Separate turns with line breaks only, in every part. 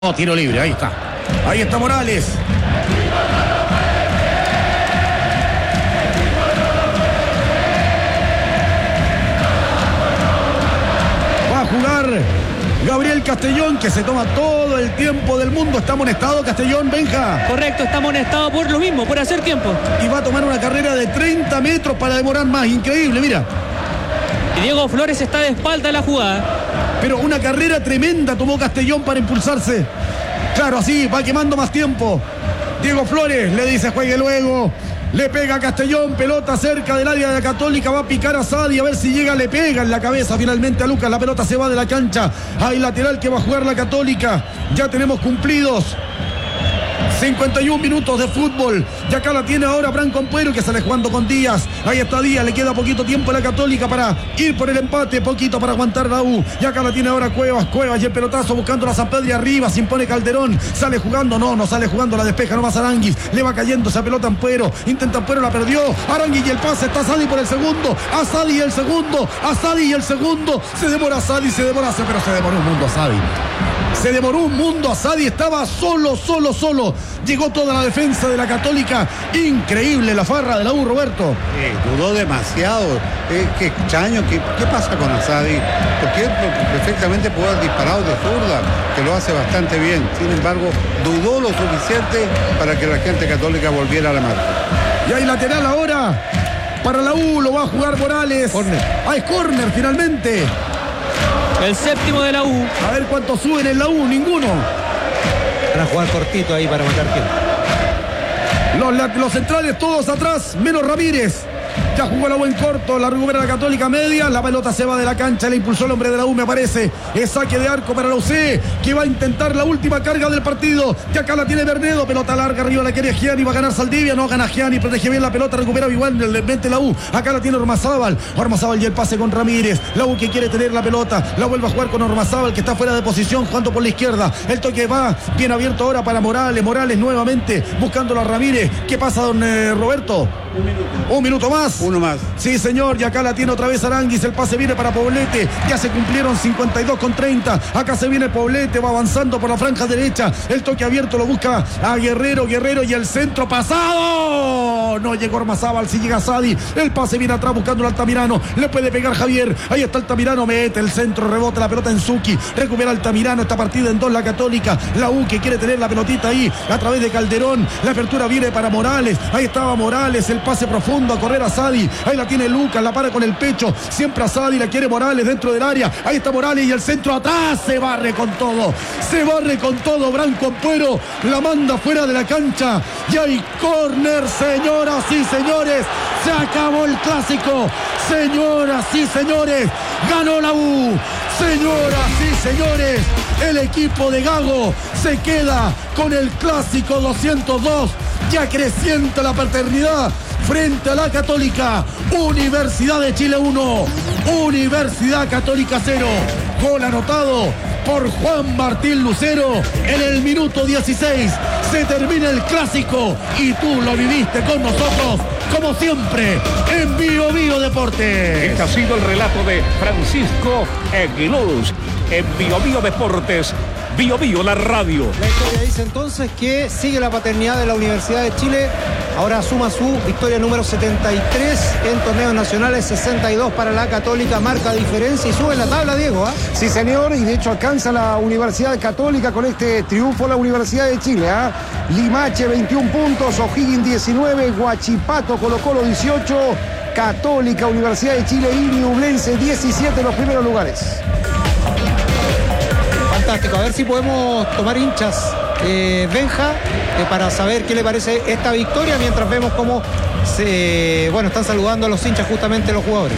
Oh, tiro libre, ahí está. Ahí está Morales. Va a jugar Gabriel Castellón, que se toma todo el tiempo del mundo. ¿Está amonestado Castellón, Benja?
Correcto, está amonestado por lo mismo, por hacer tiempo.
Y va a tomar una carrera de 30 metros para demorar más. Increíble, mira.
Y Diego Flores está de espalda a la jugada.
Pero una carrera tremenda tomó Castellón para impulsarse. Claro, así va quemando más tiempo. Diego Flores le dice juegue luego. Le pega a Castellón, pelota cerca del área de la Católica, va a picar a Sadi, a ver si llega, le pega en la cabeza finalmente a Lucas, la pelota se va de la cancha. Hay lateral que va a jugar la Católica. Ya tenemos cumplidos 51 minutos de fútbol. Y acá la tiene ahora Branco Ampuero, que sale jugando con Díaz. Ahí está Díaz, le queda poquito tiempo a la Católica para ir por el empate, poquito para aguantar la U. Y acá la tiene ahora Cuevas y el pelotazo buscando la San Pedro y arriba, se impone Calderón. Sale jugando, no sale jugando, la despeja nomás Aranguis. Le va cayendo esa pelota Ampuero. Intenta Ampuero, la perdió. Aranguis y el pase, está Sadi por el segundo. A Sadi y el segundo. A Sadi y el segundo. Se demora Sadi, pero se demoró un mundo a Sadi. Se demoró un mundo a Sadi, estaba solo. Llegó toda la defensa de la Católica. Increíble la farra de la U, Roberto.
Dudó demasiado. Qué extraño. ¿Qué pasa con Asadi? Porque él perfectamente puede haber disparado de zurda, que lo hace bastante bien. Sin embargo, dudó lo suficiente para que la gente católica volviera a la marca.
Y hay lateral ahora para la U, lo va a jugar Morales.
Córner.
Es córner finalmente.
El séptimo de la U.
A ver cuántos suben en la U, ninguno.
Van a jugar cortito ahí para matar tiempo.
Los centrales todos atrás, menos Ramírez. Ya jugó la U en corto, la recupera la Católica media, la pelota se va de la cancha, le impulsó el hombre de la U, me parece. Es saque de arco para la UC, que va a intentar la última carga del partido. Y acá la tiene Bernedo, pelota larga, arriba la quiere Gianni, va a ganar Saldivia, no gana Gianni, protege bien la pelota, recupera igualmente la U. Acá la tiene Ormazábal y el pase con Ramírez. La U que quiere tener la pelota, la vuelve a jugar con Ormazábal, que está fuera de posición, jugando por la izquierda. El toque va bien abierto ahora para Morales nuevamente, buscándolo a Ramírez. ¿Qué pasa, don Roberto? Un minuto más.
Uno más.
Sí, señor, y acá la tiene otra vez Aranguis, el pase viene para Poblete, ya se cumplieron 52:30, acá se viene Poblete, va avanzando por la franja derecha, el toque abierto lo busca a Guerrero y el centro pasado, no llegó Ormazábal, si llega Sadi, el pase viene atrás buscando al Altamirano, le puede pegar Javier, ahí está Altamirano, mete el centro, rebota la pelota en Zucchi, recupera Altamirano, esta partida en 2 la Católica, la U que quiere tener la pelotita ahí, a través de Calderón, la apertura viene para Morales, ahí estaba Morales, el pase profundo a correr a Sadi, ahí la tiene Lucas, la para con el pecho, siempre a Sadi, la quiere Morales dentro del área, ahí está Morales y el centro atrás, se barre con todo, Branco Ampuero, la manda fuera de la cancha y hay córner, señoras y señores, se acabó el clásico, señoras y señores, ganó la U, señoras y señores, el equipo de Gago se queda con el clásico 202, ya creciente la paternidad frente a la Católica. Universidad de Chile 1, Universidad Católica 0. Gol anotado por Juan Martín Lucero en el minuto 16. Se termina el clásico y tú lo viviste con nosotros, como siempre, en Bio Deportes.
Este ha sido el relato de Francisco Aguiluz en Bio Deportes. Bio la radio.
La historia dice entonces que sigue la paternidad de la Universidad de Chile. Ahora suma su victoria número 73 en torneos nacionales, 62 para la Católica, marca diferencia y sube en la tabla, Diego.
Sí, señor, y de hecho alcanza la Universidad Católica con este triunfo la Universidad de Chile. Limache 21 puntos, O'Higgins 19, Huachipato, Colo-Colo 18, Católica, Universidad de Chile y Ñublense 17 en los primeros lugares.
Fantástico, a ver si podemos tomar hinchas, Benja, para saber qué le parece esta victoria, mientras vemos cómo están saludando a los hinchas justamente los jugadores.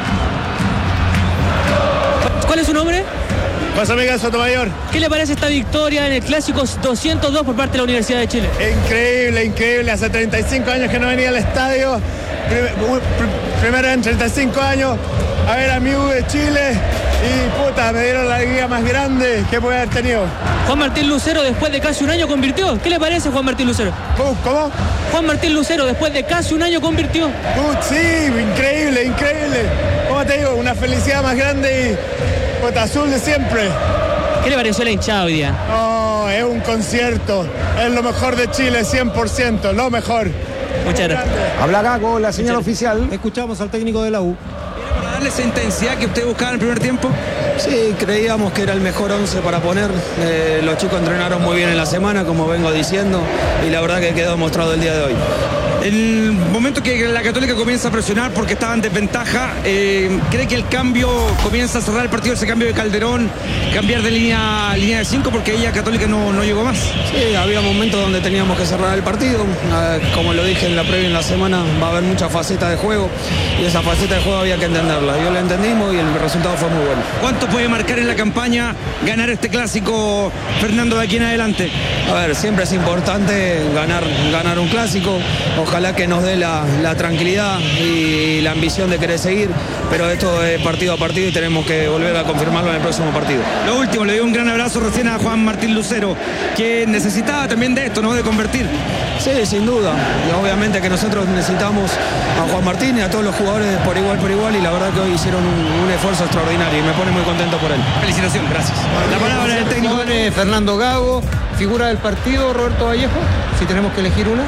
¿Cuál es su nombre?
José Miguel Sotomayor.
¿Qué le parece esta victoria en el Clásico 202 por parte de la Universidad de Chile?
Increíble, hace 35 años que no venía al estadio, primero en 35 años, a ver a mi U de Chile. Y me dieron la alegría más grande que puede haber tenido.
Juan Martín Lucero después de casi un año convirtió. ¿Qué le parece Juan Martín Lucero?
¿Cómo?
Juan Martín Lucero después de casi un año convirtió.
Sí, increíble. Como te digo, una felicidad más grande y azul de siempre.
¿Qué le pareció la hinchada hoy día?
Oh, No, es un concierto. Es lo mejor de Chile, 100%, lo mejor.
Muchas gracias.
Habla Gago, la señal oficial.
Escuchamos al técnico de la U.
¿Para darle esa intensidad que usted buscaba en el primer tiempo?
Sí, creíamos que era el mejor 11 para poner. Los chicos entrenaron muy bien en la semana, como vengo diciendo, y la verdad que quedó demostrado el día de hoy.
El momento que la Católica comienza a presionar porque estaba en desventaja, ¿cree que el cambio comienza a cerrar el partido, ese cambio de Calderón, cambiar de línea de 5 porque ella Católica no llegó más?
Sí, había momentos donde teníamos que cerrar el partido. Como lo dije en la previa en la semana, va a haber muchas facetas de juego y esa faceta de juego había que entenderla. Yo la entendimos y el resultado fue muy bueno.
¿Cuánto puede marcar en la campaña ganar este clásico, Fernando, de aquí en adelante?
A ver, siempre es importante ganar un clásico. Ojalá que nos dé la tranquilidad y la ambición de querer seguir, pero esto es partido a partido y tenemos que volver a confirmarlo en el próximo partido.
Lo último, le doy un gran abrazo recién a Juan Martín Lucero, que necesitaba también de esto, ¿no? De convertir.
Sí, sin duda. Y obviamente que nosotros necesitamos a Juan Martín y a todos los jugadores por igual, y la verdad que hoy hicieron un esfuerzo extraordinario y me pone muy contento por él.
Felicitación, gracias. La palabra del técnico
Fernando Gago, figura del partido, Roberto Vallejo, si tenemos que elegir una.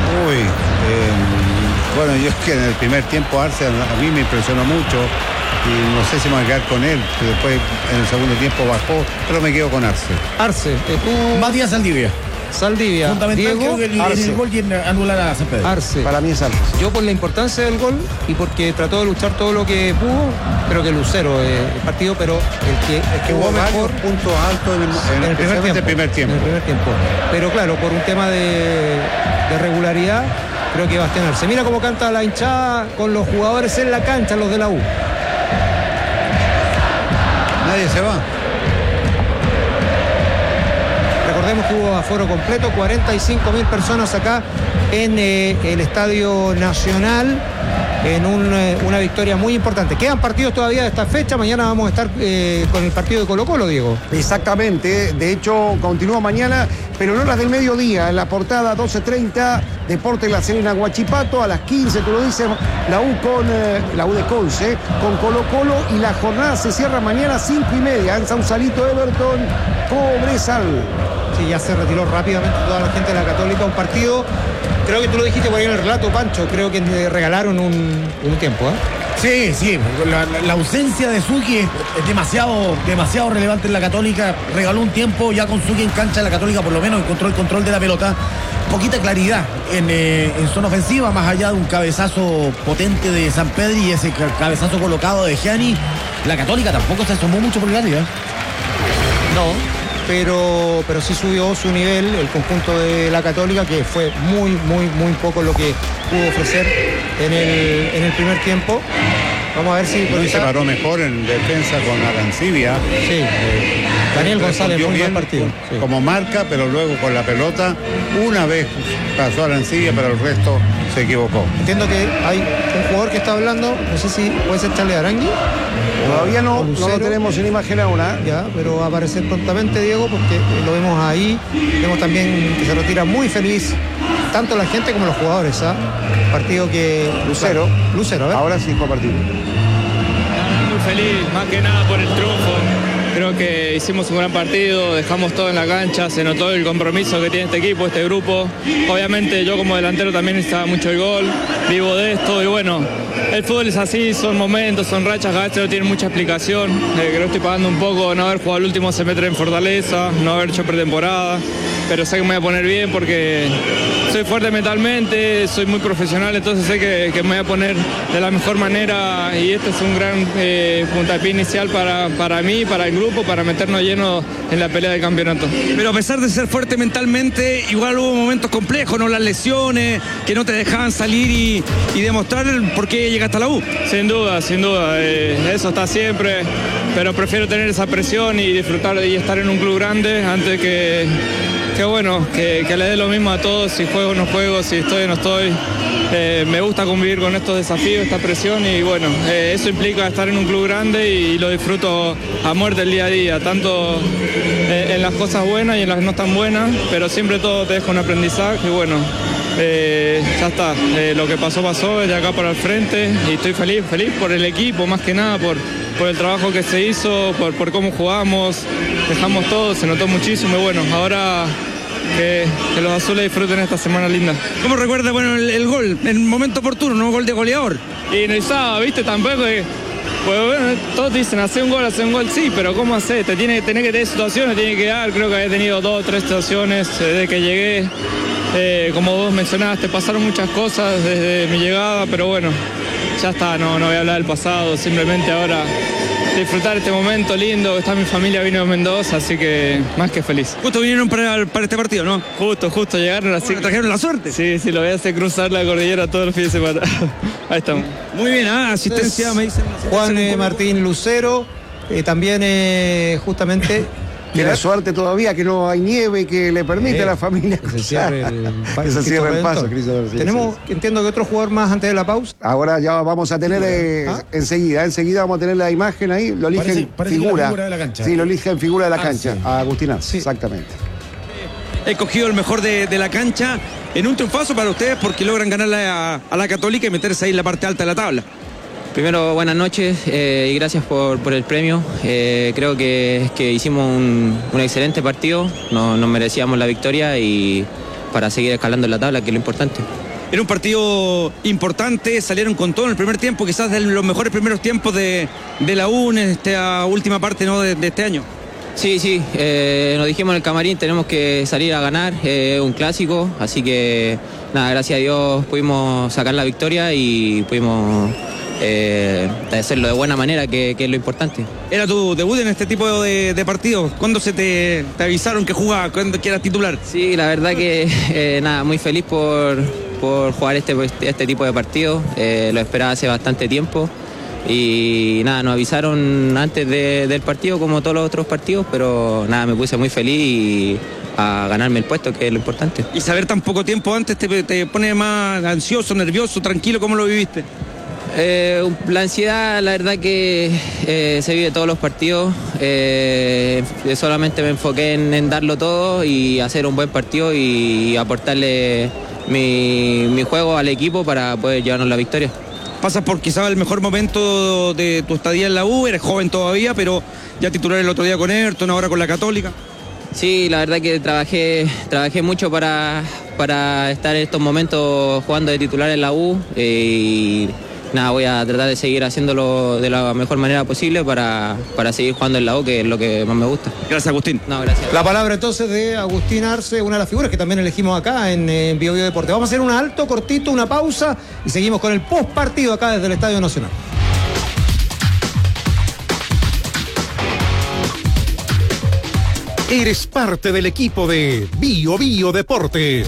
Bueno, yo es que en el primer tiempo Arce a mí me impresionó mucho y no sé si me voy a quedar con él, que después en el segundo tiempo bajó, pero me quedo con Arce.
Arce, tú.
Matías Saldivia.
Saldivia.
Fundamental,
Diego,
creo que el gol y anular a San Pedro.
Arce.
Para mí es Arce.
Yo por la importancia del gol y porque trató de luchar todo lo que pudo, creo que Lucero el partido, pero el que
Hubo
jugó mejor
puntos altos en el primer tiempo.
En el primer tiempo. Pero claro, por un tema de regularidad, creo que Bastián Arce. Mira cómo canta la hinchada con los jugadores en la cancha, los de la U.
Nadie se va.
Recordemos que hubo aforo completo, 45.000 personas acá en el Estadio Nacional, en una victoria muy importante. Quedan partidos todavía de esta fecha, mañana vamos a estar con el partido de Colo-Colo, Diego.
Exactamente, de hecho continúa mañana, pero en horas del mediodía, en la portada 12:30, Deportes La Serena Huachipato, a las 15, tú lo dices, la U de Conce, con Colo-Colo, y la jornada se cierra mañana 5:30 en Sausalito, Everton, Cobresal.
Sí, ya se retiró rápidamente toda la gente de la Católica, un partido, creo que tú lo dijiste por ahí en el relato, Pancho, creo que le regalaron un tiempo, ¿eh?
Sí, la ausencia de Suki es demasiado relevante en la Católica. Regaló un tiempo ya con Suki en cancha. La Católica por lo menos encontró el control de la pelota. Poquita claridad en zona ofensiva, más allá de un cabezazo potente de San Pedro y ese cabezazo colocado de Gianni. La Católica tampoco se asomó mucho por el área.
No, pero sí subió su nivel el conjunto de la Católica, que fue muy poco lo que pudo ofrecer en el primer tiempo. Vamos a ver si...
Hoy se paró mejor en defensa con Arancibia.
Sí, Daniel González, muy buen partido. Sí.
Como marca, pero luego con la pelota, una vez pasó Arancibia, pero el resto se equivocó.
Entiendo que hay un jugador que está hablando, no sé si puede ser Charlie Arangui.
Todavía no lo tenemos en imagen aún,
ya, pero va a aparecer prontamente, Diego, porque lo vemos ahí. Vemos también que se retira muy feliz tanto la gente como los jugadores. Partido que...
Lucero,
a ver.
Ahora sí fue partido.
Muy feliz, más que nada por el triunfo. Creo que hicimos un gran partido, dejamos todo en la cancha, se notó el compromiso que tiene este equipo, este grupo. Obviamente yo como delantero también necesitaba mucho el gol, vivo de esto y bueno, el fútbol es así, son momentos, son rachas, cada vez no tiene mucha explicación. Creo que estoy pagando un poco no haber jugado el último semestre en Fortaleza, no haber hecho pretemporada, pero sé que me voy a poner bien porque soy fuerte mentalmente, soy muy profesional, entonces sé que me voy a poner de la mejor manera y este es un gran puntapié inicial para mí, para el grupo, para meternos lleno en la pelea del campeonato.
Pero a pesar de ser fuerte mentalmente, igual hubo momentos complejos, ¿no? Las lesiones, que no te dejaban salir y demostrar por qué llegaste a la U.
Sin duda, eso está siempre, pero prefiero tener esa presión y disfrutar y estar en un club grande antes que le dé lo mismo a todos, si juego o no juego, si estoy o no estoy. Me gusta convivir con estos desafíos, esta presión y bueno, eso implica estar en un club grande y lo disfruto a muerte el día a día, tanto en las cosas buenas y en las no tan buenas, pero siempre todo te deja un aprendizaje y bueno, Ya está, lo que pasó, de acá para el frente y estoy feliz por el equipo, más que nada por el trabajo que se hizo, por cómo jugamos, dejamos todo, se notó muchísimo y bueno, ahora que los azules disfruten esta semana linda.
¿Cómo recuerda el gol? En el momento oportuno, ¿no? Gol de goleador.
Y no estaba, viste, tampoco pues bueno, todos dicen, hace un gol, sí, pero ¿cómo hacer? Tenés que tener situaciones, tiene que dar, creo que he tenido 2 o 3 situaciones desde que llegué. Como vos mencionaste, pasaron muchas cosas desde mi llegada, pero bueno, ya está, no voy a hablar del pasado, simplemente ahora disfrutar este momento lindo, está mi familia, vino de Mendoza, así que más que feliz.
Justo vinieron para este partido, ¿no?
Justo llegaron, así que
trajeron la suerte.
Sí, lo voy a hacer cruzar la cordillera todos los fines de semana. Ahí estamos.
Muy bien, asistencia, me dicen.
Juan Martín Lucero, también justamente...
Tiene suerte todavía que no hay nieve que le permite a la familia
que se cierre
el paso, Christopher.
Tenemos, entiendo que otro jugador más antes de la pausa.
Ahora ya vamos a tener enseguida vamos a tener la imagen ahí, lo eligen
parece
figura
de la cancha.
Sí, lo eligen figura de la cancha,
sí.
a Agustín Arce,
Sí.
exactamente.
He cogido el mejor de la cancha en un triunfazo para ustedes porque logran ganarle a la Católica y meterse ahí en la parte alta de la tabla.
Primero, buenas noches y gracias por el premio. Creo que hicimos un excelente partido, nos merecíamos la victoria y para seguir escalando en la tabla, que es lo importante.
Era un partido importante, salieron con todo en el primer tiempo, quizás de los mejores primeros tiempos de la U en esta última parte, ¿no? de este año.
Sí, nos dijimos en el camarín, tenemos que salir a ganar, un clásico, así que nada, gracias a Dios pudimos sacar la victoria y pudimos hacerlo de buena manera, que es lo importante.
¿Era tu debut en este tipo de partidos? ¿Cuándo se te avisaron que jugabas, cuando eras titular?
Sí, la verdad que nada, muy feliz por jugar este tipo de partidos, lo esperaba hace bastante tiempo y nada, nos avisaron antes del partido como todos los otros partidos, pero nada, me puse muy feliz y a ganarme el puesto, que es lo importante.
¿Y saber tan poco tiempo antes te pone más ansioso, nervioso, tranquilo? ¿Cómo lo viviste?
La ansiedad, la verdad que se vive todos los partidos. Solamente me enfoqué en darlo todo y hacer un buen partido y aportarle mi juego al equipo para poder llevarnos la victoria.
Pasas por quizás el mejor momento de tu estadía en la U, eres joven todavía, pero ya titular el otro día con Ayrton, ahora con la Católica.
Sí, la verdad que trabajé mucho para estar en estos momentos jugando de titular en la U y nada, voy a tratar de seguir haciéndolo de la mejor manera posible para seguir jugando en la U, que es lo que más me gusta.
Gracias, Agustín.
No, gracias.
La palabra entonces de Agustín Arce, una de las figuras que también elegimos acá en Bio Bio Deporte. Vamos a hacer un alto, cortito, una pausa y seguimos con el post partido acá desde el Estadio Nacional.
Eres parte del equipo de Bio Bio Deporte.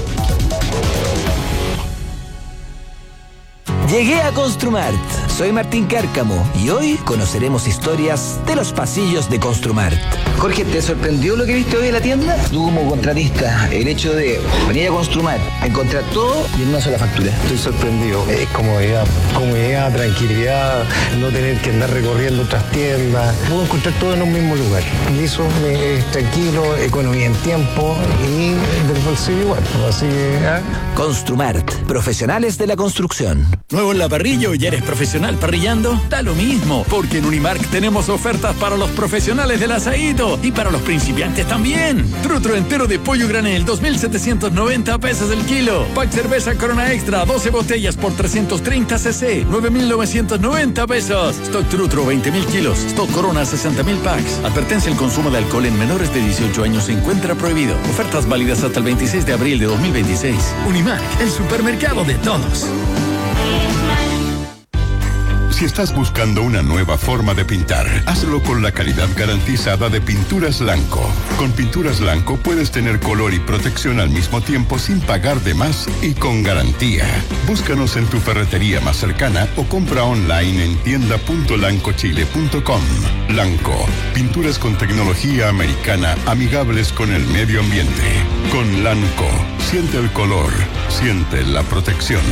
Llegué a Construmart. Soy Martín Cárcamo y hoy conoceremos historias de los pasillos de Construmart. Jorge, ¿te sorprendió lo que viste hoy en la tienda? Tú como contratista, el hecho de venir a Construmart, encontrar todo y en una sola factura.
Estoy sorprendido. Comodidad, tranquilidad, no tener que andar recorriendo otras tiendas. Puedo encontrar todo en un mismo lugar. Y eso es tranquilo, economía en tiempo y del bolsillo igual. Así que,
Construmart, profesionales de la construcción.
¿Nuevo en la parrilla o ya eres profesional parrillando? Da lo mismo, porque en Unimark tenemos ofertas para los profesionales del asadito y para los principiantes también. Trutro entero de pollo granel, 2.790 pesos el kilo. Pack cerveza Corona Extra, 12 botellas por 330 cc, 9.990 pesos. Stock Trutro, 20.000 kilos. Stock Corona, 60.000 packs. Advertencia: el consumo de alcohol en menores de 18 años se encuentra prohibido. Ofertas válidas hasta el 26 de abril de 2026. Unimark, el supermercado de todos.
Si estás buscando una nueva forma de pintar, hazlo con la calidad garantizada de Pinturas Lanco. Con Pinturas Lanco puedes tener color y protección al mismo tiempo sin pagar de más y con garantía. Búscanos en tu ferretería más cercana o compra online en tienda.lancochile.com. Lanco, pinturas con tecnología americana amigables con el medio ambiente. Con Lanco, siente el color, siente la protección.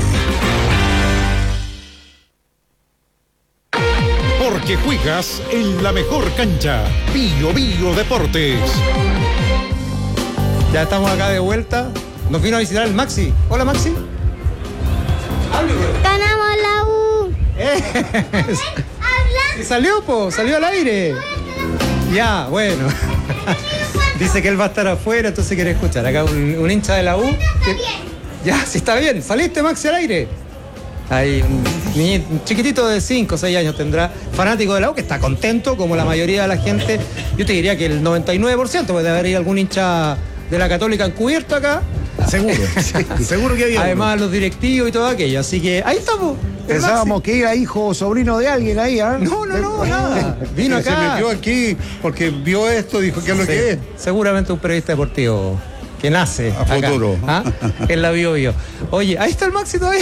Porque juegas en la mejor cancha. Bio Bio Deportes.
Ya estamos acá de vuelta. Nos vino a visitar el Maxi. Hola, Maxi.
Ganamos la U.
¿Y salió, po? ¿Salió al aire? Ya, bueno. Dice que él va a estar afuera, entonces quiere escuchar. Acá un hincha de la U. Ya, sí está bien. ¿Saliste, Maxi, al aire? Hay un chiquitito de 5 o 6 años tendrá, fanático de la U, que está contento, como la mayoría de la gente. Yo te diría que el 99% puede haber algún hincha de la Católica encubierto acá.
Seguro, seguro que había.
Además, uno. Los directivos y todo aquello. Así que ahí estamos.
Pensábamos que era hijo o sobrino de alguien ahí, ¿ah?
No, nada. Vino acá.
Se metió aquí porque vio esto, dijo que es lo que es.
Seguramente un periodista deportivo que nace
a futuro,
¿ah? En la Bio Bio. Oye, ahí está el Maxi todavía.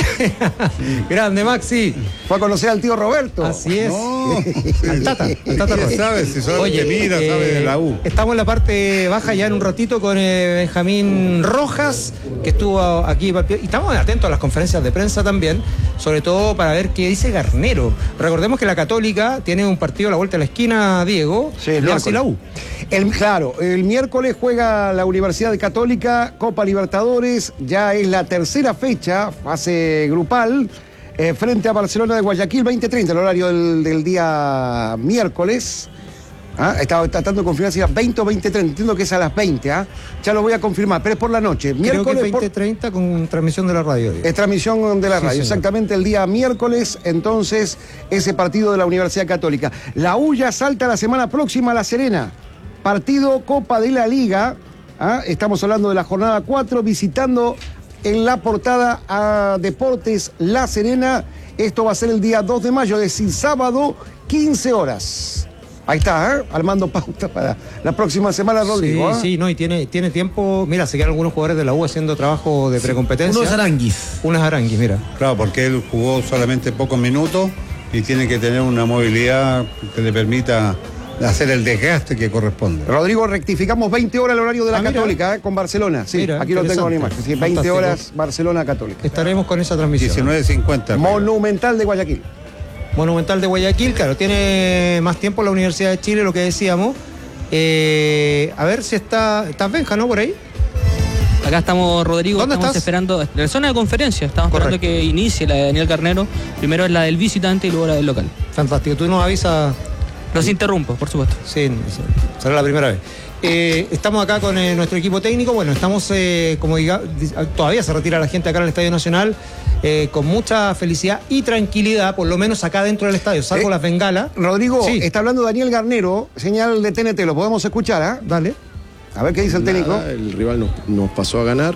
Grande, Maxi.
Fue a conocer al tío Roberto.
Así es.
No,
al Tata.
¿Sabes? Si solamente mira, sabe de la U.
Estamos en la parte baja ya en un ratito con Benjamín Rojas, que estuvo aquí. Y estamos atentos a las conferencias de prensa también, sobre todo para ver qué dice Garnero. Recordemos que la Católica tiene un partido a la vuelta de la esquina, Diego.
Sí, el
así la U.
Claro, el miércoles juega la Universidad Católica, Copa Libertadores, ya es la tercera fecha, fase grupal, frente a Barcelona de Guayaquil, 20:30, el horario del día miércoles. Estaba tratando de confirmar si era 20 o 20:30, entiendo que es a las 20, ya lo voy a confirmar, pero es por la noche.
Miércoles creo que 20:30 con transmisión de la radio.
Es transmisión de la radio,
sí,
exactamente el día miércoles, entonces, ese partido de la Universidad Católica. La U ya salta la semana próxima a La Serena, partido Copa de la Liga, estamos hablando de la jornada 4, visitando en la portada a Deportes La Serena. Esto va a ser el día 2 de mayo, es decir, sábado, 15 horas. Ahí está, armando pauta para la próxima semana, Rodrigo.
Sí, no, y tiene tiempo. Mira, se quedan algunos jugadores de la U haciendo trabajo de precompetencia.
Unos Aranguis.
Mira.
Claro, porque él jugó solamente pocos minutos y tiene que tener una movilidad que le permita hacer el desgaste que corresponde.
Rodrigo, rectificamos 20 horas el horario de la Católica, con Barcelona. Sí, mira, aquí lo tengo en imagen. Sí, 20 horas Barcelona Católica.
Estaremos con esa transmisión.
19:50.
Monumental de Guayaquil.
Monumental de Guayaquil, claro, tiene más tiempo la Universidad de Chile, lo que decíamos. A ver si está Benja, ¿no? Por ahí.
Acá estamos, Rodrigo, estamos esperando en la zona de conferencia, estamos esperando que inicie la de Daniel Garnero. Primero es la del visitante y luego la del local.
Fantástico, tú nos avisas.
Los interrumpo, por supuesto.
Sí, será la primera vez. Estamos acá con nuestro equipo técnico. Bueno, estamos, todavía se retira la gente acá en el Estadio Nacional, con mucha felicidad y tranquilidad, por lo menos acá dentro del estadio, salvo las bengalas.
Rodrigo, está hablando Daniel Garnero, señal de TNT, lo podemos escuchar, Dale. A ver qué dice el técnico.
El rival nos pasó a ganar.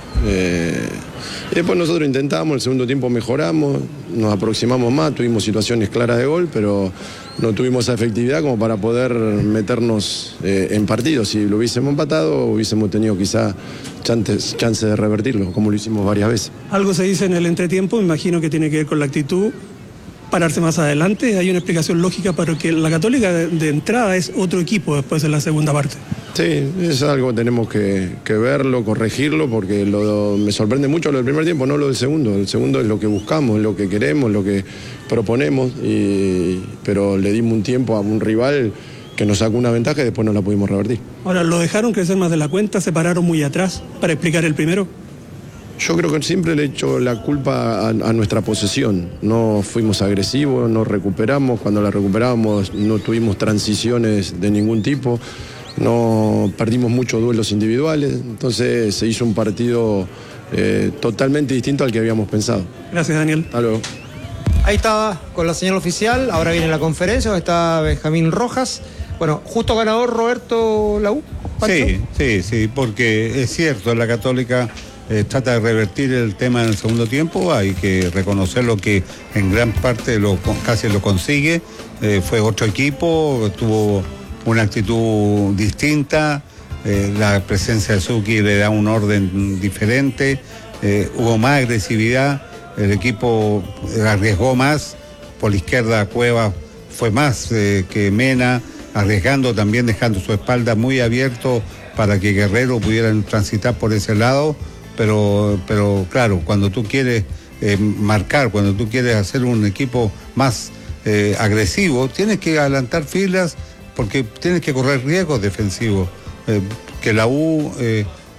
Y después nosotros intentamos, el segundo tiempo mejoramos, nos aproximamos más, tuvimos situaciones claras de gol, pero no tuvimos esa efectividad como para poder meternos en partido. Si lo hubiésemos empatado, hubiésemos tenido quizá chance de revertirlo, como lo hicimos varias veces.
Algo se dice en el entretiempo, me imagino que tiene que ver con la actitud, pararse más adelante. Hay una explicación lógica para que la Católica de entrada es otro equipo después de la segunda parte.
Sí, es algo que tenemos que verlo, corregirlo, porque me sorprende mucho lo del primer tiempo, no lo del segundo. El segundo es lo que buscamos, lo que queremos, lo que proponemos, pero le dimos un tiempo a un rival que nos sacó una ventaja y después no la pudimos revertir.
Ahora, ¿lo dejaron crecer más de la cuenta? ¿Se pararon muy atrás para explicar el primero?
Yo creo que siempre le he hecho la culpa a nuestra posesión. No fuimos agresivos, no recuperamos. Cuando la recuperábamos no tuvimos transiciones de ningún tipo. No perdimos muchos duelos individuales. Entonces se hizo un partido totalmente distinto al que habíamos pensado.
Gracias, Daniel.
Hasta luego.
Ahí estaba con la señal oficial. Ahora viene la conferencia donde está Benjamín Rojas. Bueno, justo ganador Roberto La U.
Sí, porque es cierto, la Católica trata de revertir el tema en el segundo tiempo. Hay que reconocerlo que en gran parte casi lo consigue. Fue otro equipo, tuvo una actitud distinta, la presencia de Suki le da un orden diferente, hubo más agresividad, el equipo arriesgó más, por la izquierda Cueva fue más que Mena, arriesgando también, dejando su espalda muy abierto para que Guerrero pudiera transitar por ese lado, pero claro, cuando tú quieres marcar, cuando tú quieres hacer un equipo más agresivo, tienes que adelantar filas, porque tienes que correr riesgos defensivos. Que la U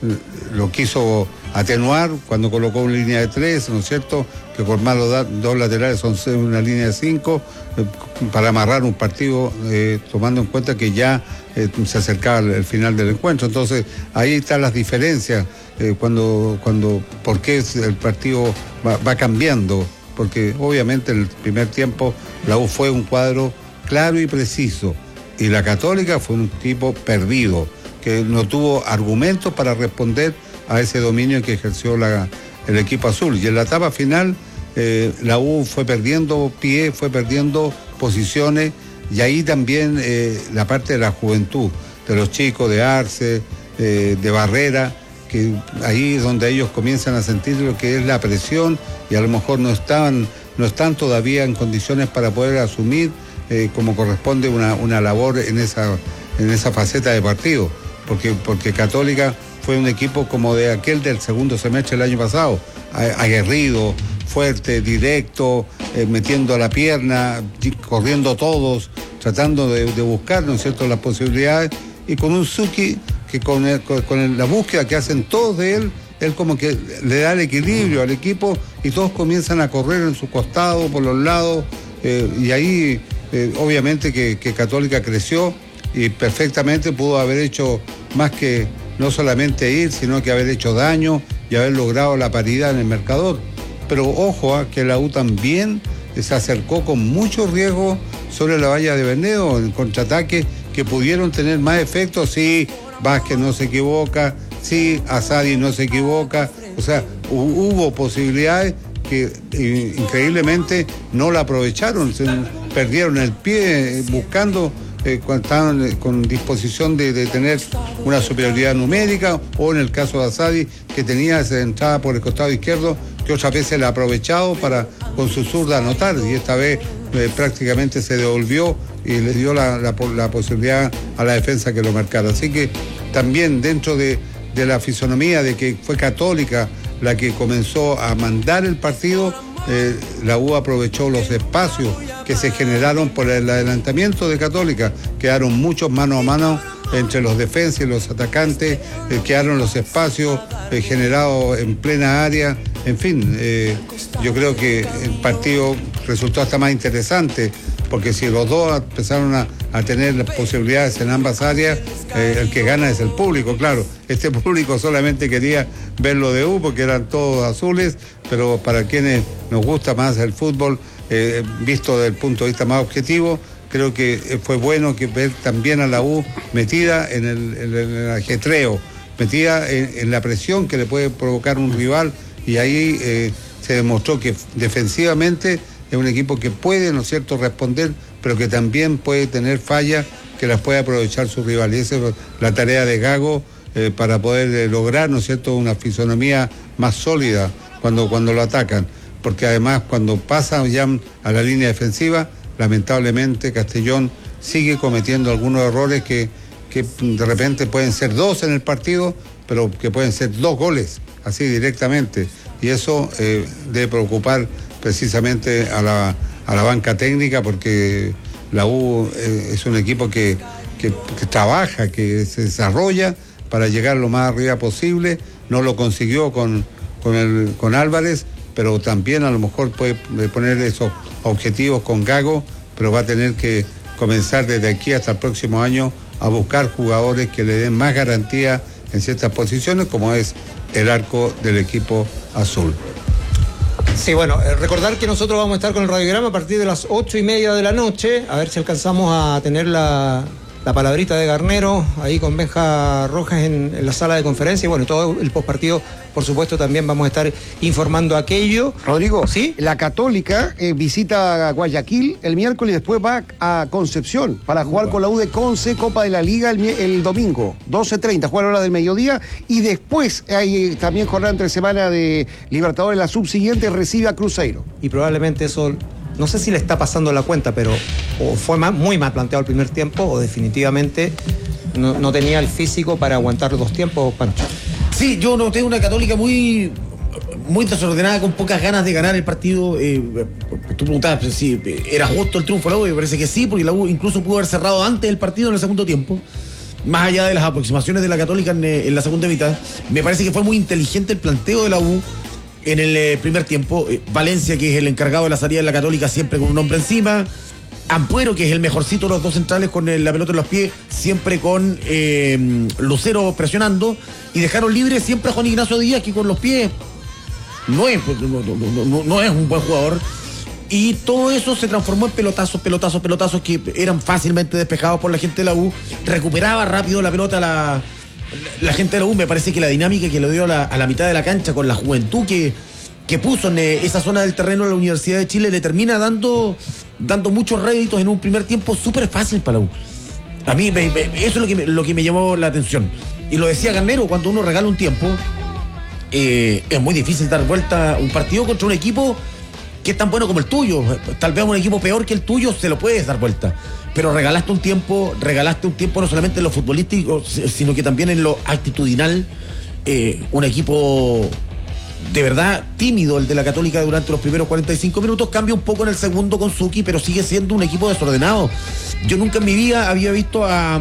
lo quiso atenuar cuando colocó una línea de 3, ¿no es cierto? Que formar los dos laterales son una línea de 5 para amarrar un partido, tomando en cuenta que ya se acercaba el final del encuentro. Entonces ahí están las diferencias, por qué el partido va cambiando, porque obviamente en el primer tiempo la U fue un cuadro claro y preciso, y la Católica fue un tipo perdido, que no tuvo argumentos para responder a ese dominio que ejerció el equipo azul. Y en la etapa final la U fue perdiendo pie, fue perdiendo posiciones, y ahí también la parte de la juventud, de los chicos, de Arce, de Barrera, que ahí es donde ellos comienzan a sentir lo que es la presión, y a lo mejor no están todavía en condiciones para poder asumir como corresponde una labor en esa faceta de partido, porque Católica fue un equipo como de aquel del segundo semestre del año pasado, aguerrido, fuerte, directo, metiendo la pierna, corriendo todos, tratando de buscar, ¿no es cierto?, las posibilidades, y con un Suki que con la búsqueda que hacen todos de él como que le da el equilibrio al equipo, y todos comienzan a correr en su costado, por los lados, y ahí obviamente que Católica creció y perfectamente pudo haber hecho más que no solamente ir, sino que haber hecho daño y haber logrado la paridad en el marcador. Pero ojo, que la U también se acercó con mucho riesgo sobre la valla de Bernedo en contraataque que pudieron tener más efectos. Sí, Vázquez no se equivoca, sí, Asadi no se equivoca, o sea, hubo posibilidades que increíblemente no la aprovecharon, perdieron el pie buscando cuando estaban con disposición de tener una superioridad numérica, o en el caso de Asadi, que tenía esa entrada por el costado izquierdo, que otras veces la ha aprovechado para con su zurda anotar, y esta vez prácticamente se devolvió y le dio la posibilidad a la defensa que lo marcara. Así que también dentro de la fisonomía de que fue Católica la que comenzó a mandar el partido, la U aprovechó los espacios que se generaron por el adelantamiento de Católica. Quedaron muchos mano a mano entre los defensas y los atacantes, quedaron los espacios generados en plena área. En fin, yo creo que el partido resultó hasta más interesante, porque si los dos empezaron a tener las posibilidades en ambas áreas, el que gana es el público, claro. Este público solamente quería verlo de U porque eran todos azules, pero para quienes nos gusta más el fútbol, visto desde el punto de vista más objetivo, creo que fue bueno que ver también a la U metida en el ajetreo, metida en la presión que le puede provocar un rival, y ahí se demostró que defensivamente es un equipo que puede, ¿no es cierto?, responder, pero que también puede tener fallas que las puede aprovechar su rival. Y esa es la tarea de Gago para poder lograr, ¿no es cierto?, una fisonomía más sólida cuando lo atacan. Porque además cuando pasa ya a la línea defensiva, lamentablemente Castellón sigue cometiendo algunos errores que de repente pueden ser 2 en el partido, pero que pueden ser 2 goles, así directamente. Y eso debe preocupar precisamente a la banca técnica, porque la U es un equipo que trabaja, que se desarrolla para llegar lo más arriba posible. No lo consiguió con Álvarez, pero también a lo mejor puede poner esos objetivos con Gago, pero va a tener que comenzar desde aquí hasta el próximo año a buscar jugadores que le den más garantía en ciertas posiciones, como es el arco del equipo azul.
Sí, bueno, recordar que nosotros vamos a estar con el radiograma a partir de las 8:30 de la noche, a ver si alcanzamos a tener la palabrita de Garnero ahí con Benja Rojas en la sala de conferencia, y bueno, todo el postpartido, por supuesto, también vamos a estar informando aquello.
Rodrigo,
¿sí?
La Católica visita a Guayaquil el miércoles y después va a Concepción para jugar con la U de Conce, Copa de la Liga el domingo, 12:30, jugar a la hora del mediodía, y después hay también jornada entre semana de Libertadores, la subsiguiente recibe a Cruzeiro.
Y probablemente eso, no sé si le está pasando la cuenta, pero o fue muy mal planteado el primer tiempo, o definitivamente no tenía el físico para aguantar los 2 tiempos, Pancho.
Sí, yo noté una Católica muy desordenada, con pocas ganas de ganar el partido. Tú preguntabas si era justo el triunfo de la U, me parece que sí, porque la U incluso pudo haber cerrado antes el partido en el segundo tiempo. más allá de las aproximaciones de la Católica en la segunda mitad, me parece que fue muy inteligente el planteo de la U en el primer tiempo. Valencia, que es el encargado de la salida de la Católica, siempre con un hombre encima. Ampuero, que es el mejorcito de los dos centrales con la pelota en los pies, siempre con Lucero presionando, y dejaron libre siempre a Juan Ignacio Díaz, que con los pies no es un buen jugador. Y todo eso se transformó en pelotazos que eran fácilmente despejados por la gente de la U. Recuperaba rápido la pelota la gente de la U. Me parece que la dinámica que le dio a la mitad de la cancha, con la juventud que puso en esa zona del terreno de la Universidad de Chile, le termina dando muchos réditos en un primer tiempo súper fácil para la U. A mí eso es lo que me llamó la atención. Y lo decía Garnero, cuando uno regala un tiempo, es muy difícil dar vuelta un partido contra un equipo que es tan bueno como el tuyo. Tal vez un equipo peor que el tuyo se lo puedes dar vuelta, pero regalaste un tiempo no solamente en lo futbolístico, sino que también en lo actitudinal. Un equipo de verdad tímido, el de la Católica, durante los primeros 45 minutos. Cambia un poco en el segundo con Suki, pero sigue siendo un equipo desordenado. Yo nunca en mi vida había visto a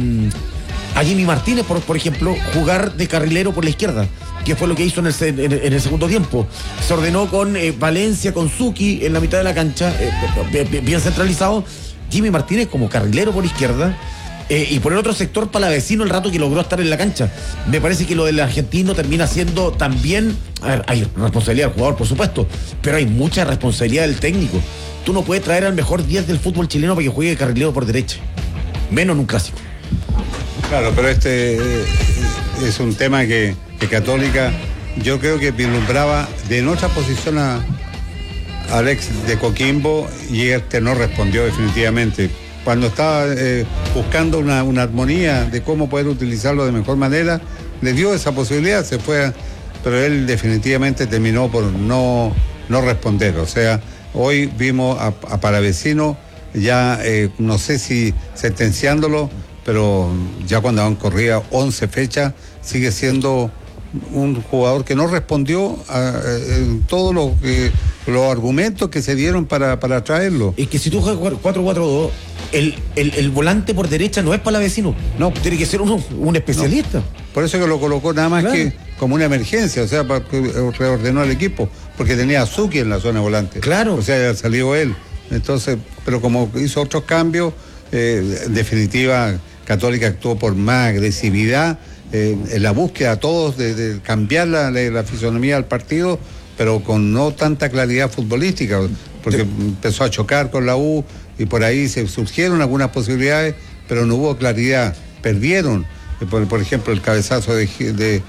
Jimmy Martínez, por ejemplo, jugar de carrilero por la izquierda, que fue lo que hizo en el segundo tiempo. Se ordenó con Valencia, con Suki en la mitad de la cancha, bien centralizado. Jimmy Martínez como carrilero por izquierda, y por el otro sector Palavecino el rato que logró estar en la cancha. Me parece que lo del argentino termina siendo también, a ver, hay responsabilidad del jugador, por supuesto, pero hay mucha responsabilidad del técnico. Tú no puedes traer al mejor 10 del fútbol chileno para que juegue carrilero por derecha, menos en un clásico.
Claro, pero este es un tema que Católica, yo creo que vislumbraba de nuestra posición a Alex de Coquimbo, y no respondió definitivamente. Cuando estaba buscando una armonía de cómo poder utilizarlo de mejor manera, le dio esa posibilidad, se fue, pero él definitivamente terminó por no responder. O sea, hoy vimos a Palavecino ya, no sé si sentenciándolo, pero ya cuando han corrido 11 fechas, sigue siendo un jugador que no respondió en todos los argumentos que se dieron para traerlo.
Es que si tú juegas 4-4-2, el volante por derecha no es Palavecino, no, tiene que ser un especialista.
No. Por eso que lo colocó nada más, claro, que como una emergencia, o sea, para que reordenó el equipo, porque tenía a Suki en la zona de volante.
Claro.
O sea, salió él. Entonces, pero como hizo otros cambios, en definitiva, Católica actuó por más agresividad, en la búsqueda a todos de cambiar la fisonomía del partido, pero con no tanta claridad futbolística, porque empezó a chocar con la U y por ahí se surgieron algunas posibilidades, pero no hubo claridad. Perdieron, por ejemplo, el cabezazo de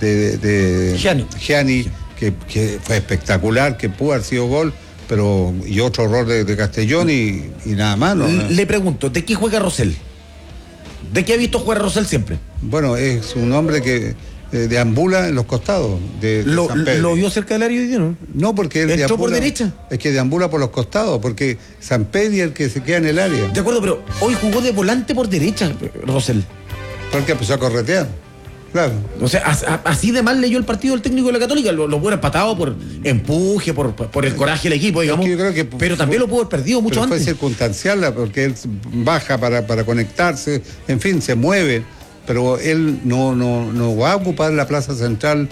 Gianni, que fue espectacular, que pudo haber sido gol, pero y otro error de Castellón y nada más. ¿no?
Le pregunto, ¿de qué juega Rosell? ¿De qué ha visto jugar Rosell siempre?
Bueno, es un hombre que deambula en los costados de San Pedro.
¿Lo vio cerca del área hoy día, no?
No, porque él
entró por derecha.
Es que deambula por los costados, porque San Pedro es el que se queda en el área.
De acuerdo, pero hoy jugó de volante por derecha, Rosell.
Porque empezó a corretear. Claro.
O sea, así de mal leyó el partido el técnico de la Católica. Lo pudo haber empatado por empuje, por el coraje del equipo, digamos.
Yo creo que
pero también lo pudo haber perdido mucho antes.
Fue circunstancial, porque él baja para conectarse, en fin, se mueve, pero él no va a ocupar la plaza central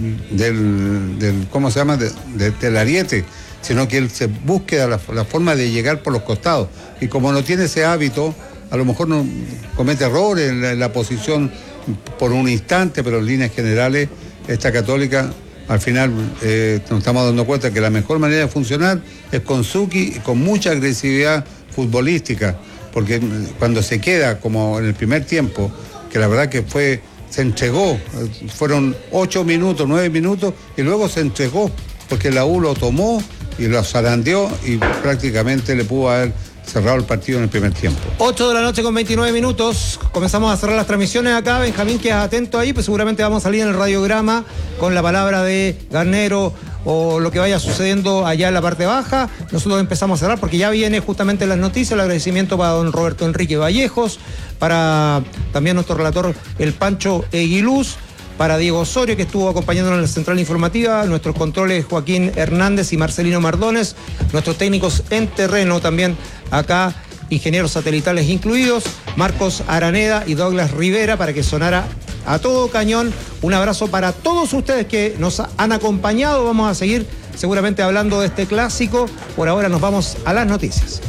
del ¿cómo se llama? Del Ariete, sino que él se busca la forma de llegar por los costados. Y como no tiene ese hábito, a lo mejor no comete errores en la posición por un instante, pero en líneas generales esta Católica al final nos estamos dando cuenta que la mejor manera de funcionar es con Suki y con mucha agresividad futbolística, porque cuando se queda como en el primer tiempo, que la verdad que se entregó, fueron 8 minutos, 9 minutos y luego se entregó, porque la U lo tomó y lo zarandeó y prácticamente le pudo haber cerrado el partido en el primer tiempo.
8 de la noche con 29 minutos. Comenzamos a cerrar las transmisiones acá. Benjamín, quedas atento ahí, pues seguramente vamos a salir en el radiograma con la palabra de Garnero o lo que vaya sucediendo allá en la parte baja. Nosotros empezamos a cerrar porque ya viene justamente las noticias. El agradecimiento para don Roberto Enrique Vallejos, para también nuestro relator el Pancho Eguiluz, para Diego Osorio, que estuvo acompañándonos en la central informativa, nuestros controles Joaquín Hernández y Marcelino Mardones, nuestros técnicos en terreno también acá ingenieros satelitales incluidos, Marcos Araneda y Douglas Rivera, para que sonara a todo cañón. Un abrazo para todos ustedes que nos han acompañado. Vamos a seguir seguramente hablando de este clásico. Por ahora nos vamos a las noticias.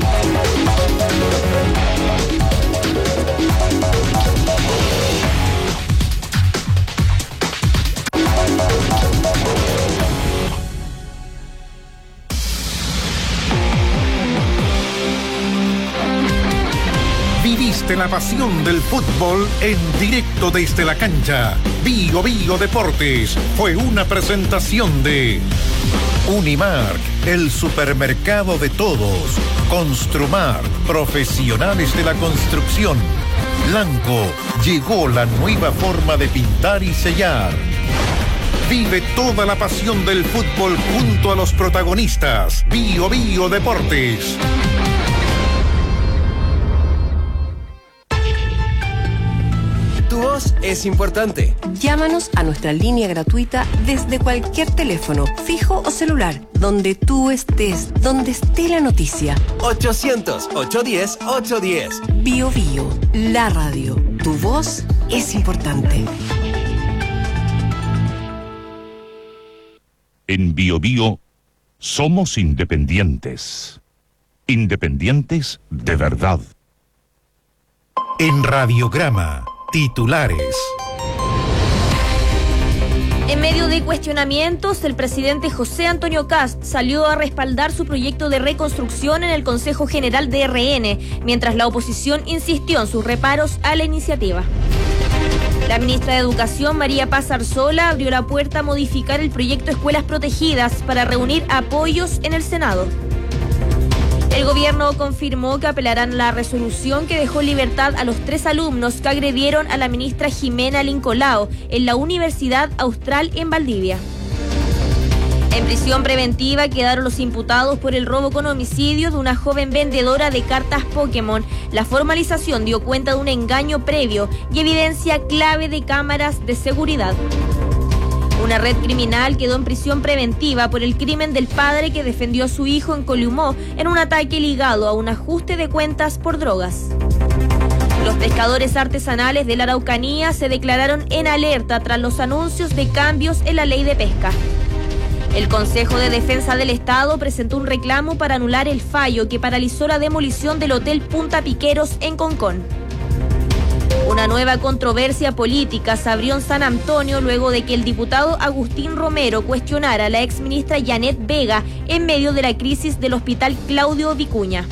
Viviste la pasión del fútbol en directo desde la cancha. Bio Bio Deportes fue una presentación de Unimark, el supermercado de todos. Construmart, profesionales de la construcción. Blanco, llegó la nueva forma de pintar y sellar. Vive toda la pasión del fútbol junto a los protagonistas. Bio Bio Deportes.
Tu voz es importante. Llámanos a nuestra línea gratuita desde cualquier teléfono, fijo o celular, donde tú estés, donde esté la noticia. 800-810-810. Bio Bio, la radio. Tu voz es importante.
En Bio Bio somos independientes. Independientes de verdad.
En Radiograma. Titulares.
En medio de cuestionamientos, el presidente José Antonio Kast salió a respaldar su proyecto de reconstrucción en el Consejo General de RN, mientras la oposición insistió en sus reparos a la iniciativa. La ministra de Educación, María Paz Arzola, abrió la puerta a modificar el proyecto Escuelas Protegidas para reunir apoyos en el Senado. El gobierno confirmó que apelarán la resolución que dejó libertad a los 3 alumnos que agredieron a la ministra Jimena Lincolao en la Universidad Austral en Valdivia. En prisión preventiva quedaron los imputados por el robo con homicidio de una joven vendedora de cartas Pokémon. La formalización dio cuenta de un engaño previo y evidencia clave de cámaras de seguridad. Una red criminal quedó en prisión preventiva por el crimen del padre que defendió a su hijo en Columó en un ataque ligado a un ajuste de cuentas por drogas. Los pescadores artesanales de la Araucanía se declararon en alerta tras los anuncios de cambios en la ley de pesca. El Consejo de Defensa del Estado presentó un reclamo para anular el fallo que paralizó la demolición del Hotel Punta Piqueros en Concón. Una nueva controversia política se abrió en San Antonio luego de que el diputado Agustín Romero cuestionara a la exministra Janet Vega en medio de la crisis del Hospital Claudio Vicuña.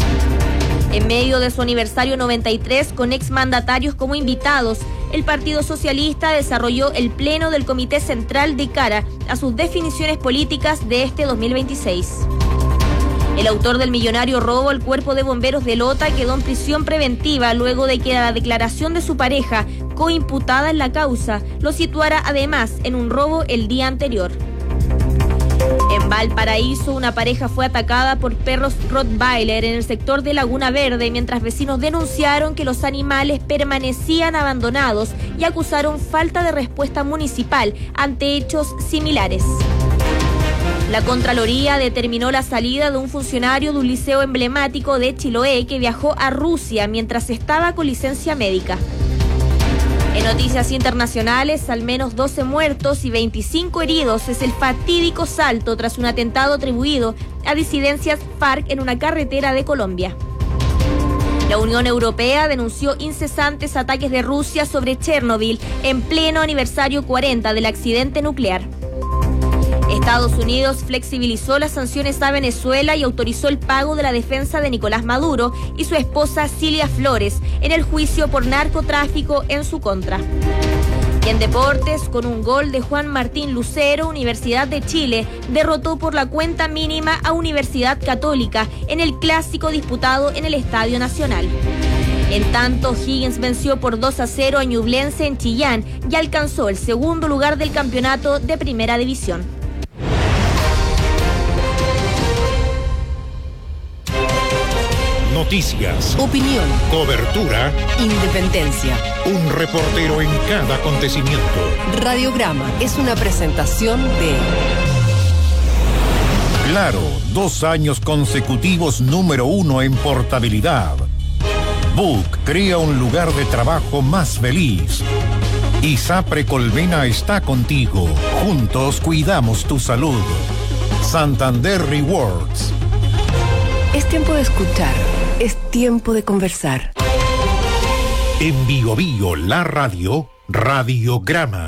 En medio de su aniversario 93, con exmandatarios como invitados, el Partido Socialista desarrolló el pleno del Comité Central de cara a sus definiciones políticas de este 2026. El autor del millonario robo al cuerpo de bomberos de Lota quedó en prisión preventiva luego de que la declaración de su pareja, coimputada en la causa, lo situara además en un robo el día anterior. En Valparaíso, una pareja fue atacada por perros Rottweiler en el sector de Laguna Verde, mientras vecinos denunciaron que los animales permanecían abandonados y acusaron falta de respuesta municipal ante hechos similares. La Contraloría determinó la salida de un funcionario de un liceo emblemático de Chiloé que viajó a Rusia mientras estaba con licencia médica. En noticias internacionales, al menos 12 muertos y 25 heridos es el fatídico salto tras un atentado atribuido a disidencias FARC en una carretera de Colombia. La Unión Europea denunció incesantes ataques de Rusia sobre Chernobyl en pleno aniversario 40 del accidente nuclear. Estados Unidos flexibilizó las sanciones a Venezuela y autorizó el pago de la defensa de Nicolás Maduro y su esposa Cilia Flores en el juicio por narcotráfico en su contra. Y en deportes, con un gol de Juan Martín Lucero, Universidad de Chile derrotó por la cuenta mínima a Universidad Católica en el clásico disputado en el Estadio Nacional. En tanto, Higgins venció por 2-0 a Ñublense en Chillán y alcanzó el segundo lugar del campeonato de Primera División.
Noticias,
opinión,
cobertura,
independencia.
Un reportero en cada acontecimiento.
Radiograma es una presentación de
Claro, 2 años consecutivos número 1 en portabilidad. Book crea un lugar de trabajo más feliz. ISAPRE Colmena está contigo. Juntos cuidamos tu salud. Santander Rewards.
Es tiempo de escuchar. Es tiempo de conversar.
En Bio Bio, la radio, Radiograma.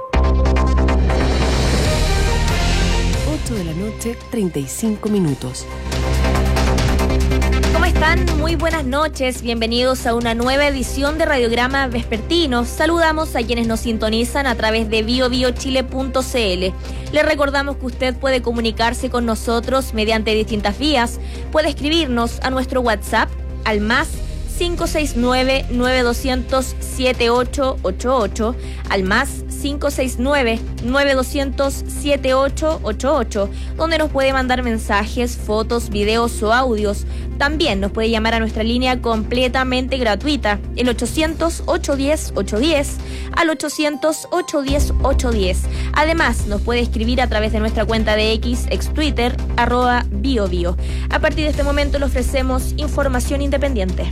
8 de la noche, 35 minutos.
¿Cómo están? Muy buenas noches. Bienvenidos a una nueva edición de Radiograma Vespertino. Saludamos a quienes nos sintonizan a través de biobiochile.cl. Les recordamos que usted puede comunicarse con nosotros mediante distintas vías. Puede escribirnos a nuestro WhatsApp al más 569-9200-7888, al más 569-9200-7888, donde nos puede mandar mensajes, fotos, videos o audios. También nos puede llamar a nuestra línea completamente gratuita, el 800-810-810, al 800-810-810. Además, nos puede escribir a través de nuestra cuenta de X, ex Twitter, @biobio. A partir de este momento le ofrecemos información independiente.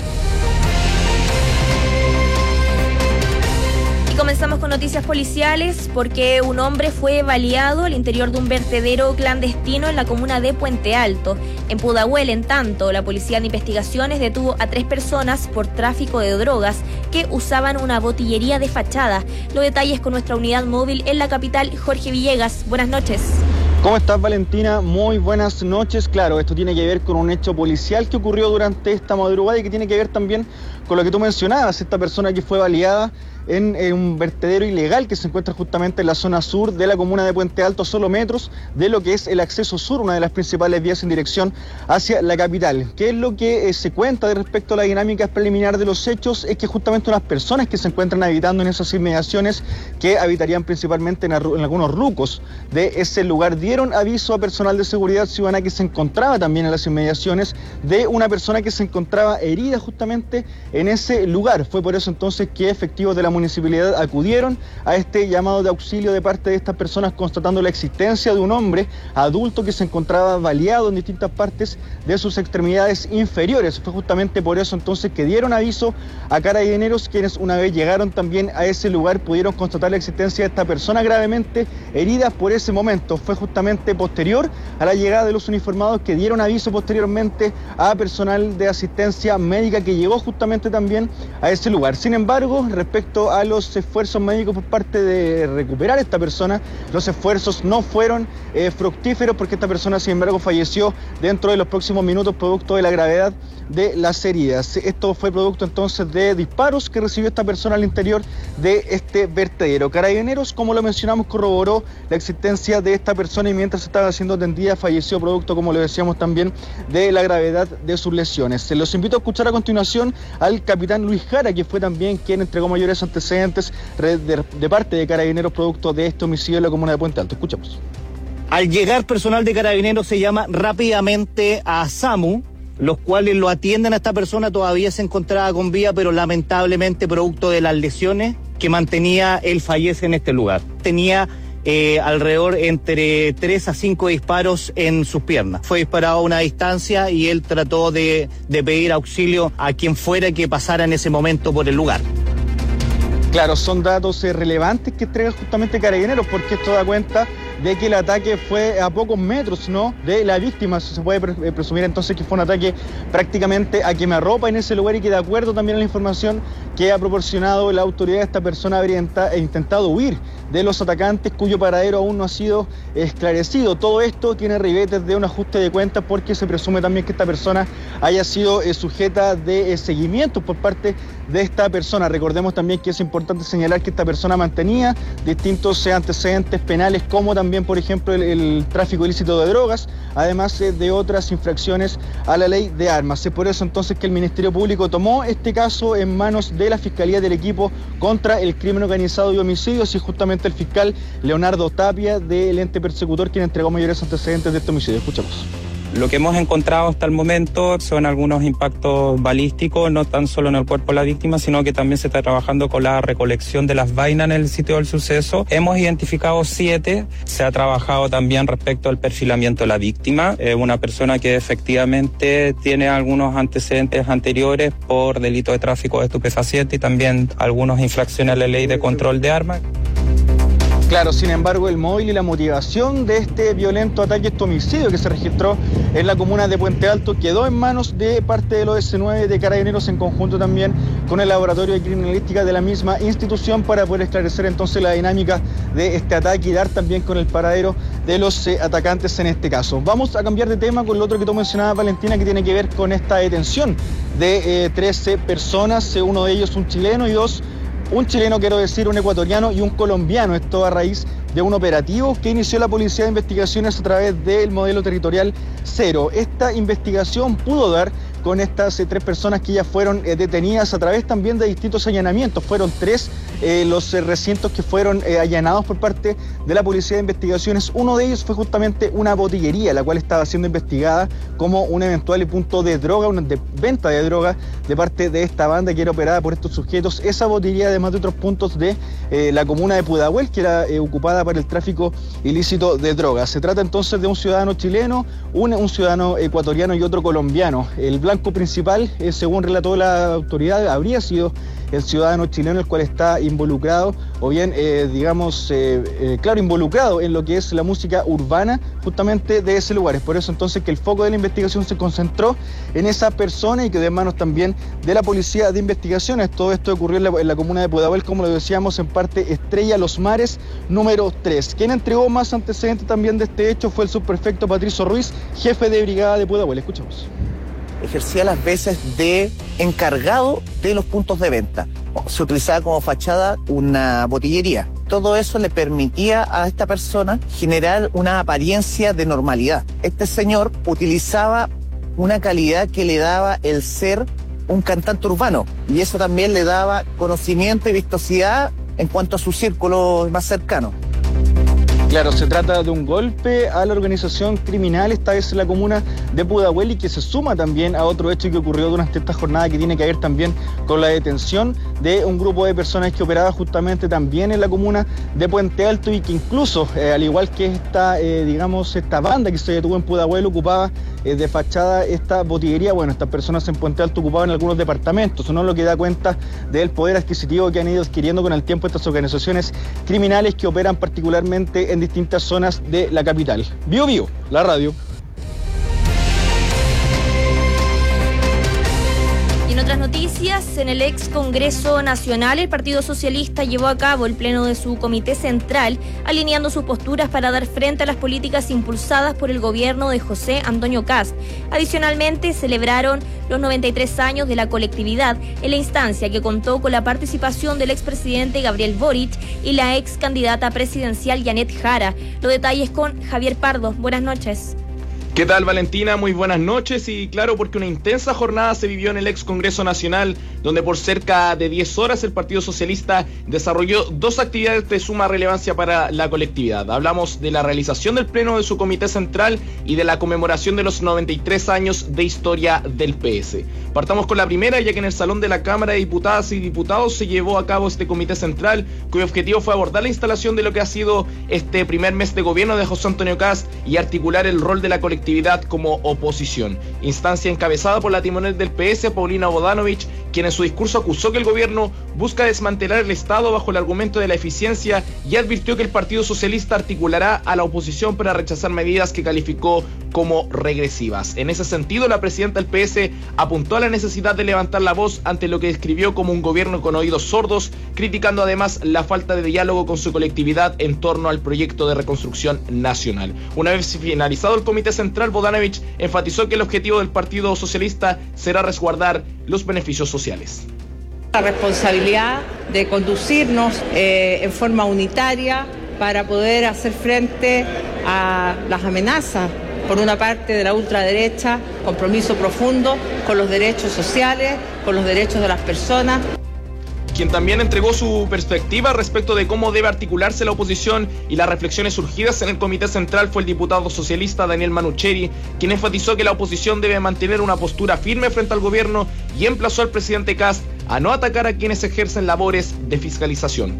Comenzamos con noticias policiales porque un hombre fue baleado al interior de un vertedero clandestino en la comuna de Puente Alto. En Pudahuel, en tanto, la Policía de Investigaciones detuvo a 3 personas por tráfico de drogas que usaban una botillería de fachada. Los detalles con nuestra unidad móvil en la capital, Jorge Villegas. Buenas noches.
¿Cómo estás, Valentina? Muy buenas noches. Claro, esto tiene que ver con un hecho policial que ocurrió durante esta madrugada y que tiene que ver también con lo que tú mencionabas, esta persona que fue baleada en un vertedero ilegal que se encuentra justamente en la zona sur de la comuna de Puente Alto, solo metros de lo que es el acceso sur, una de las principales vías en dirección hacia la capital. ¿Qué es lo que se cuenta de respecto a la dinámica preliminar de los hechos? Es que justamente unas personas que se encuentran habitando en esas inmediaciones, que habitarían principalmente en algunos rucos de ese lugar, dieron aviso a personal de seguridad ciudadana que se encontraba también en las inmediaciones de una persona que se encontraba herida justamente en ese lugar. Fue por eso entonces que efectivos de la municipalidad acudieron a este llamado de auxilio de parte de estas personas, constatando la existencia de un hombre adulto que se encontraba baleado en distintas partes de sus extremidades inferiores. Fue justamente por eso entonces que dieron aviso a carabineros, quienes una vez llegaron también a ese lugar pudieron constatar la existencia de esta persona gravemente herida. Por ese momento fue justamente posterior a la llegada de los uniformados que dieron aviso posteriormente a personal de asistencia médica que llegó justamente también a ese lugar. Sin embargo, respecto a los esfuerzos médicos por parte de recuperar a esta persona, los esfuerzos no fueron fructíferos, porque esta persona sin embargo falleció dentro de los próximos minutos producto de la gravedad de las heridas. Esto fue producto entonces de disparos que recibió esta persona al interior de este vertedero. Carabineros, como lo mencionamos, corroboró la existencia de esta persona y mientras estaba siendo atendida falleció producto, como lo decíamos también, de la gravedad de sus lesiones. Se los invito a escuchar a continuación al capitán Luis Jara, que fue también quien entregó mayores antecedentes de parte de Carabineros producto de este homicidio en la comuna de Puente Alto. Escuchamos.
Al llegar personal de Carabineros se llama rápidamente a SAMU, los cuales lo atienden a esta persona. Todavía se encontraba con vida, pero lamentablemente producto de las lesiones que mantenía, él fallece en este lugar. Tenía alrededor entre 3 a 5 disparos en sus piernas. Fue disparado a una distancia y él trató de pedir auxilio a quien fuera que pasara en ese momento por el lugar.
Claro, son datos relevantes que entrega justamente Carabineros, porque esto da cuenta de que el ataque fue a pocos metros, ¿no?, de la víctima. Se puede presumir entonces que fue un ataque prácticamente a quemarropa en ese lugar y que, de acuerdo también a la información que ha proporcionado la autoridad, esta persona habría intentado huir de los atacantes, cuyo paradero aún no ha sido esclarecido. Todo esto tiene ribetes de un ajuste de cuentas, porque se presume también que esta persona haya sido sujeta de seguimiento por parte de esta persona. Recordemos también que es importante señalar que esta persona mantenía distintos antecedentes penales, como también, por ejemplo, el tráfico ilícito de drogas, además de otras infracciones a la ley de armas. Es por eso entonces que el Ministerio Público tomó este caso en manos de la Fiscalía del Equipo contra el Crimen Organizado y Homicidios, y justamente el fiscal Leonardo Tapia, del ente persecutor, quien entregó mayores antecedentes de este homicidio. Escuchamos.
Lo que hemos encontrado hasta el momento son algunos impactos balísticos, no tan solo en el cuerpo de la víctima, sino que también se está trabajando con la recolección de las vainas en el sitio del suceso. Hemos identificado 7. Se ha trabajado también respecto al perfilamiento de la víctima. Una persona que efectivamente tiene algunos antecedentes anteriores por delito de tráfico de estupefacientes y también algunas infracciones a la ley de control de armas.
Claro, sin embargo, el móvil y la motivación de este violento ataque, este homicidio que se registró en la comuna de Puente Alto, quedó en manos de parte del OS9 de Carabineros en conjunto también con el Laboratorio de Criminalística de la misma institución para poder esclarecer entonces la dinámica de este ataque y dar también con el paradero de los atacantes en este caso. Vamos a cambiar de tema con lo otro que tú mencionabas, Valentina, que tiene que ver con esta detención de 13 personas, uno de ellos un chileno y un chileno, quiero decir, un ecuatoriano y un colombiano. Esto a raíz de un operativo que inició la Policía de Investigaciones a través del modelo territorial 0. Esta investigación pudo dar con estas 3 personas que ya fueron detenidas a través también de distintos allanamientos. Fueron 3 los recintos que fueron allanados por parte de la Policía de Investigaciones. Uno de ellos fue justamente una botillería, la cual estaba siendo investigada como un eventual punto de droga, de venta de droga de parte de esta banda que era operada por estos sujetos. Esa botillería, además de otros puntos de la comuna de Pudahuel, que era ocupada para el tráfico ilícito de drogas. Se trata entonces de un ciudadano chileno, un ciudadano ecuatoriano y otro colombiano. El blanco principal, según relató la autoridad, habría sido el ciudadano chileno, el cual está involucrado, o bien, involucrado en lo que es la música urbana justamente de ese lugar. Es por eso entonces que el foco de la investigación se concentró en esa persona y quedó en manos también de la Policía de Investigaciones. Todo esto ocurrió en la comuna de Pudahuel, como lo decíamos, en parte Estrella Los Mares, número 3. Quien entregó más antecedentes también de este hecho fue el subprefecto Patricio Ruiz, jefe de brigada de Pudahuel. Escuchamos.
Ejercía las veces de encargado de los puntos de venta. Se utilizaba como fachada una botillería. Todo eso le permitía a esta persona generar una apariencia de normalidad. Este señor utilizaba una calidad que le daba el ser un cantante urbano, y eso también le daba conocimiento y vistosidad en cuanto a su círculo más cercano.
Claro, se trata de un golpe a la organización criminal, esta vez en la comuna de Pudahuel, y que se suma también a otro hecho que ocurrió durante esta jornada que tiene que ver también con la detención de un grupo de personas que operaba justamente también en la comuna de Puente Alto y que incluso, al igual que esta banda que se detuvo en Pudahuel, ocupaba de fachada esta botillería. Bueno, estas personas en Puente Alto ocupaban algunos departamentos, ¿no? Lo que da cuenta del poder adquisitivo que han ido adquiriendo con el tiempo estas organizaciones criminales que operan particularmente en distintas zonas de la capital. Bio Bio, la radio.
Y en otras noticias, en el ex Congreso Nacional, el Partido Socialista llevó a cabo el pleno de su Comité Central, alineando sus posturas para dar frente a las políticas impulsadas por el gobierno de José Antonio Kast. Adicionalmente, celebraron los 93 años de la colectividad en la instancia que contó con la participación del expresidente Gabriel Boric y la ex candidata presidencial Janet Jara. Los detalles con Javier Pardo. Buenas noches.
¿Qué tal, Valentina? Muy buenas noches. Y claro, porque una intensa jornada se vivió en el ex Congreso Nacional, donde por cerca de 10 horas el Partido Socialista desarrolló 2 actividades de suma relevancia para la colectividad. Hablamos de la realización del pleno de su Comité Central y de la conmemoración de los 93 años de historia del PS. Partamos con la primera, ya que en el Salón de la Cámara de Diputadas y Diputados se llevó a cabo este Comité Central, cuyo objetivo fue abordar la instalación de lo que ha sido este primer mes de gobierno de José Antonio Kast y articular el rol de la colectividad como oposición. Instancia encabezada por la timonel del PS, Paulina Bodanovich, quien en su discurso acusó que el gobierno busca desmantelar el Estado bajo el argumento de la eficiencia y advirtió que el Partido Socialista articulará a la oposición para rechazar medidas que calificó como regresivas. En ese sentido, la presidenta del PS apuntó a la necesidad de levantar la voz ante lo que describió como un gobierno con oídos sordos, criticando además la falta de diálogo con su colectividad en torno al proyecto de reconstrucción nacional. Una vez finalizado el Comité Central, Bodanovich enfatizó que el objetivo del Partido Socialista será resguardar los beneficios sociales.
La responsabilidad de conducirnos en forma unitaria para poder hacer frente a las amenazas, por una parte de la ultraderecha, compromiso profundo con los derechos sociales, con los derechos de las personas.
quien también entregó su perspectiva respecto de cómo debe articularse la oposición y las reflexiones surgidas en el Comité Central fue el diputado socialista Daniel Manucheri, quien enfatizó que la oposición debe mantener una postura firme frente al gobierno y emplazó al presidente Kast a no atacar a quienes ejercen labores de fiscalización.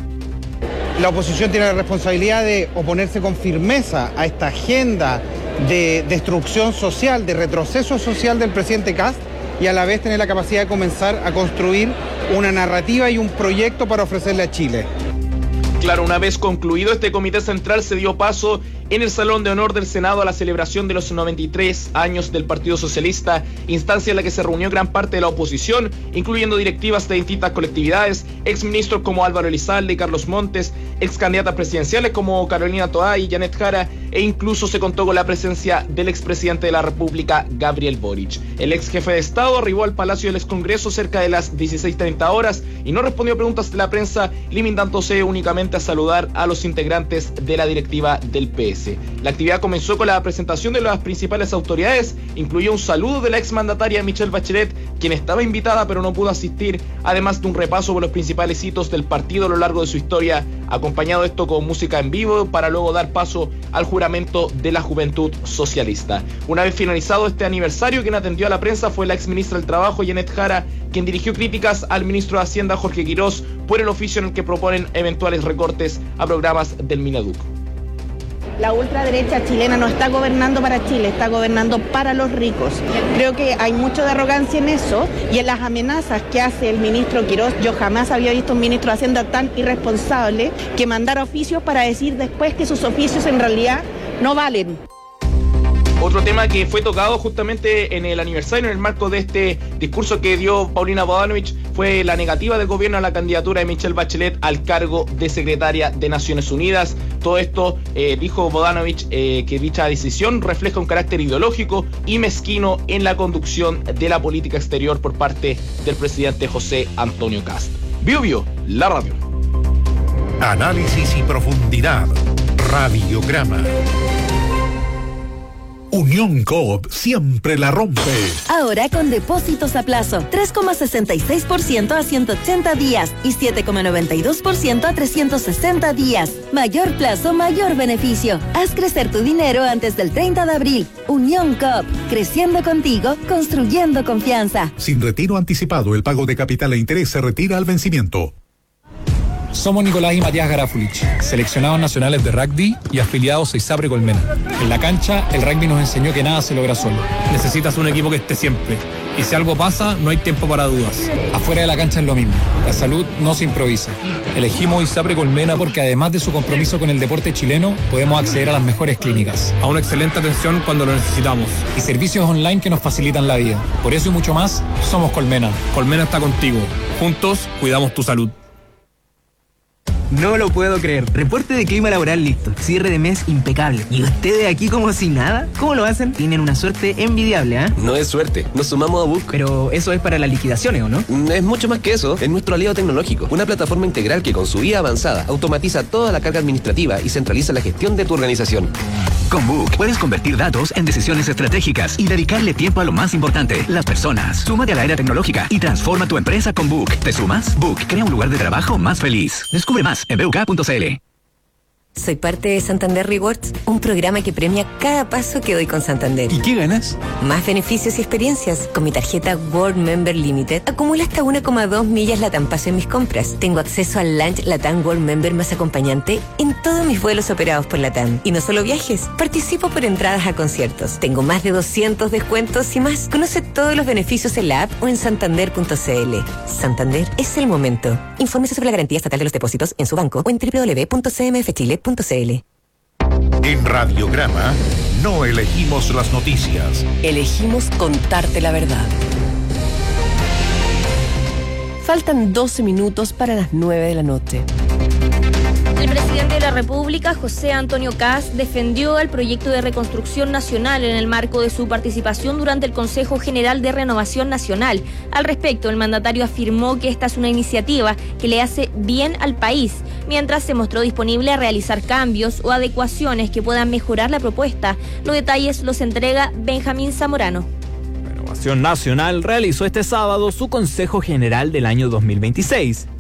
La oposición tiene la responsabilidad de oponerse con firmeza a esta agenda de destrucción social, de retroceso social del presidente Kast, y a la vez tener la capacidad de comenzar a construir una narrativa y un proyecto para ofrecerle a Chile.
Claro, una vez concluido este comité central se dio paso en el Salón de Honor del Senado a la celebración de los 93 años del Partido Socialista, instancia en la que se reunió gran parte de la oposición, incluyendo directivas de distintas colectividades, exministros como Álvaro Elizalde y Carlos Montes, excandidatas presidenciales como Carolina Toá y Janet Jara, e incluso se contó con la presencia del expresidente de la República, Gabriel Boric. El ex jefe de Estado arribó al Palacio del Excongreso cerca de las 16:30 horas y no respondió a preguntas de la prensa, limitándose únicamente a saludar a los integrantes de la directiva del PS. La actividad comenzó con la presentación de las principales autoridades, incluyó un saludo de la exmandataria Michelle Bachelet, quien estaba invitada pero no pudo asistir, además de un repaso por los principales hitos del partido a lo largo de su historia, acompañado esto con música en vivo para luego dar paso al juramento de la Juventud Socialista. Una vez finalizado este aniversario, quien atendió a la prensa fue la exministra del Trabajo, Janet Jara, quien dirigió críticas al ministro de Hacienda, Jorge Quirós, por el oficio en el que proponen eventuales recortes a programas del Mineduc.
La ultraderecha chilena no está gobernando para Chile, está gobernando para los ricos. Creo que hay mucho de arrogancia en eso y en las amenazas que hace el ministro Quirós. Yo jamás había visto un ministro de Hacienda tan irresponsable que mandar oficios para decir después que sus oficios en realidad no valen.
Otro tema que fue tocado justamente en el aniversario, en el marco de este discurso que dio Paulina Bodanovich, fue la negativa del gobierno a la candidatura de Michelle Bachelet al cargo de secretaria de Naciones Unidas. Todo esto, dijo Bodanovich, que dicha decisión refleja un carácter ideológico y mezquino en la conducción de la política exterior por parte del presidente José Antonio Kast. Bio, la radio.
Análisis y profundidad. Radiograma. Unión Coop siempre la rompe.
Ahora con depósitos a plazo, 3,66% a 180 días y 7,92% a 360 días. Mayor plazo, mayor beneficio. Haz crecer tu dinero antes del 30 de abril. Unión Coop, creciendo contigo, construyendo confianza.
Sin retiro anticipado, el pago de capital e interés se retira al vencimiento.
Somos Nicolás y Matías Garafulich, seleccionados nacionales de rugby y afiliados a ISAPRE Colmena. En la cancha, el rugby nos enseñó que nada se logra solo. Necesitas un equipo que esté siempre. Y si algo pasa, no hay tiempo para dudas. Afuera de la cancha es lo mismo. La salud no se improvisa. Elegimos ISAPRE Colmena porque además de su compromiso con el deporte chileno, podemos acceder a las mejores clínicas, a una excelente atención cuando lo necesitamos y servicios online que nos facilitan la vida. Por eso y mucho más, somos Colmena. Colmena está contigo. Juntos, cuidamos tu salud.
No lo puedo creer. Reporte de clima laboral listo. Cierre de mes impecable. ¿Y ustedes aquí como si nada? ¿Cómo lo hacen? Tienen una suerte envidiable, ¿ah?
No es suerte. Nos sumamos a Book.
Pero eso es para las liquidaciones, ¿o no?
Es mucho más que eso. Es nuestro aliado tecnológico. Una plataforma integral que con su IA avanzada automatiza toda la carga administrativa y centraliza la gestión de tu organización.
Con Book puedes convertir datos en decisiones estratégicas y dedicarle tiempo a lo más importante, las personas. Súmate a la era tecnológica y transforma tu empresa con Book. ¿Te sumas? Book crea un lugar de trabajo más feliz. Descubre más en buk.cl.
Soy parte de Santander Rewards, un programa que premia cada paso que doy con Santander.
¿Y qué ganas?
Más beneficios y experiencias. Con mi tarjeta World Member Limited acumulo hasta 1,2 millas LATAM Paso en mis compras. Tengo acceso al Lunch LATAM World Member más acompañante en todos mis vuelos operados por LATAM. Y no solo viajes, participo por entradas a conciertos. Tengo más de 200 descuentos y más. Conoce todos los beneficios en la app o en santander.cl. Santander es el momento. Infórmese sobre la garantía estatal de los depósitos en su banco o en www.cmfchile.cl.
En Radiograma no elegimos las noticias.
Elegimos contarte la verdad. Faltan 12 minutos para las 9 de la noche.
El presidente de la República, José Antonio Kast, defendió el proyecto de reconstrucción nacional en el marco de su participación durante el Consejo General de Renovación Nacional. Al respecto, el mandatario afirmó que esta es una iniciativa que le hace bien al país, mientras se mostró disponible a realizar cambios o adecuaciones que puedan mejorar la propuesta. Los detalles los entrega Benjamín Zamorano.
Renovación Nacional realizó este sábado su Consejo General del año 2026.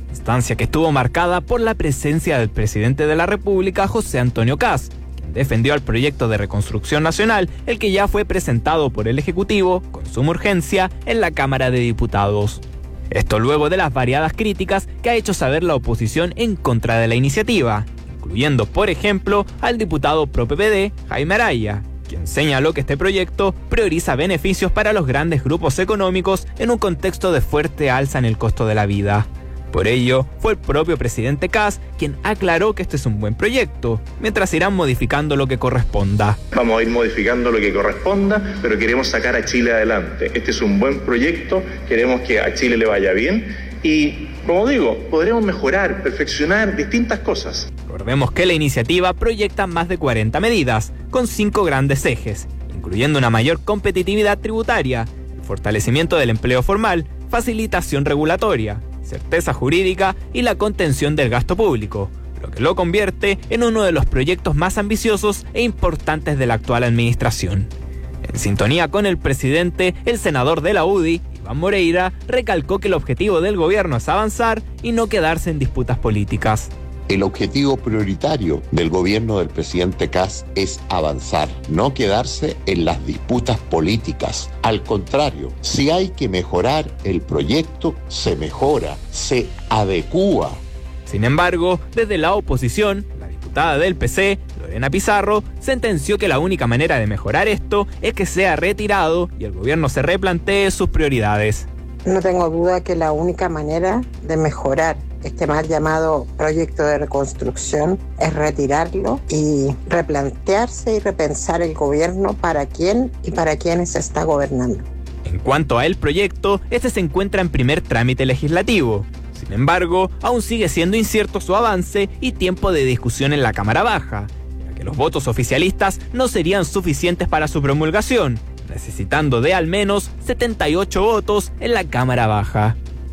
instancia que estuvo marcada por la presencia del presidente de la República, José Antonio Kast, quien defendió el proyecto de reconstrucción nacional, el que ya fue presentado por el Ejecutivo con suma urgencia en la Cámara de Diputados. Esto luego de las variadas críticas que ha hecho saber la oposición en contra de la iniciativa, incluyendo, por ejemplo, al diputado pro PPD, Jaime Araya, quien señaló que este proyecto prioriza beneficios para los grandes grupos económicos en un contexto de fuerte alza en el costo de la vida. Por ello, fue el propio presidente Kast quien aclaró que este es un buen proyecto, mientras irán modificando lo que corresponda.
Vamos a ir modificando lo que corresponda, pero queremos sacar a Chile adelante. Este es un buen proyecto, queremos que a Chile le vaya bien y, como digo, podremos mejorar, perfeccionar distintas cosas.
Recordemos que la iniciativa proyecta más de 40 medidas, con 5 grandes ejes, incluyendo una mayor competitividad tributaria, el fortalecimiento del empleo formal, facilitación regulatoria, certeza jurídica y la contención del gasto público, lo que lo convierte en uno de los proyectos más ambiciosos e importantes de la actual administración. En sintonía con el presidente, el senador de la UDI, Iván Moreira, recalcó que el objetivo del gobierno es avanzar y no quedarse en disputas políticas.
El objetivo prioritario del gobierno del presidente Kast es avanzar, no quedarse en las disputas políticas. Al contrario, si hay que mejorar el proyecto, se mejora, se adecúa.
Sin embargo, desde la oposición, la diputada del PC, Lorena Pizarro, sentenció que la única manera de mejorar esto es que sea retirado y el gobierno se replantee sus prioridades.
No tengo duda que la única manera de mejorar este mal llamado proyecto de reconstrucción es retirarlo y replantearse y repensar el gobierno para quién y para quiénes se está gobernando.
En cuanto a el proyecto, este se encuentra en primer trámite legislativo. Sin embargo, aún sigue siendo incierto su avance y tiempo de discusión en la Cámara Baja, ya que los votos oficialistas no serían suficientes para su promulgación, necesitando de al menos 78 votos en la Cámara Baja.